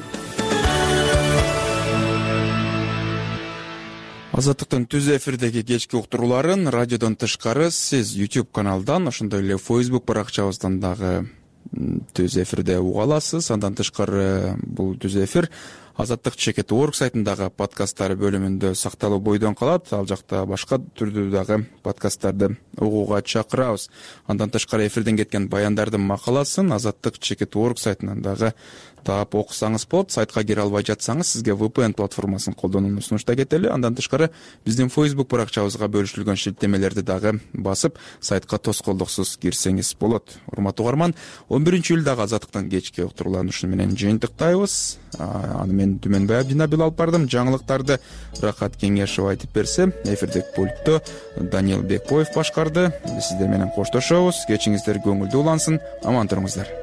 Азаттыктын түз эфирдеги кечки уктурууларын радиодон тышкары сиз YouTube каналдан, ошондой эле Facebook баракчабыздан дагы түз эфирде уга аласыз. Андан тышкары бул түз эфир Азаттык.org сайтындагы подкасттар бөлүмүндө сакталуу бойдон калат. Ал жакта башка түрдүү дагы подкасттарды угууга чакырабыз. Андан тышкары эфирден кеткен баяндардын макаласын Азаттык.org сайтынан дагы таап окусаңыз болот. Сайтка кире албай жатсаңыз, сизге VPN платформасын колдонууну сунуштап кетели. Андан тышкары биздин Facebook баракчабызга бөлүшүлгөн шилтемелерди дагы басып, сайтка тоскоолдуксуз кирсеңиз болот. Урматтуу угарман, 11-июлдагы Азаттыктын кечки уктурууларын ушуну менен жыйынтыктайбыз. Аны мен Түмөнбай Абдинабил алып бардым. Жаңылыктарды Рахат Кеңешов айтып берсе, эфирдик пультту Даниил Бекбоев башкарды. Биз сиздер менен коштошобуз. Кечиңиздер көңүлдүү улансын. Аман туруңуздар.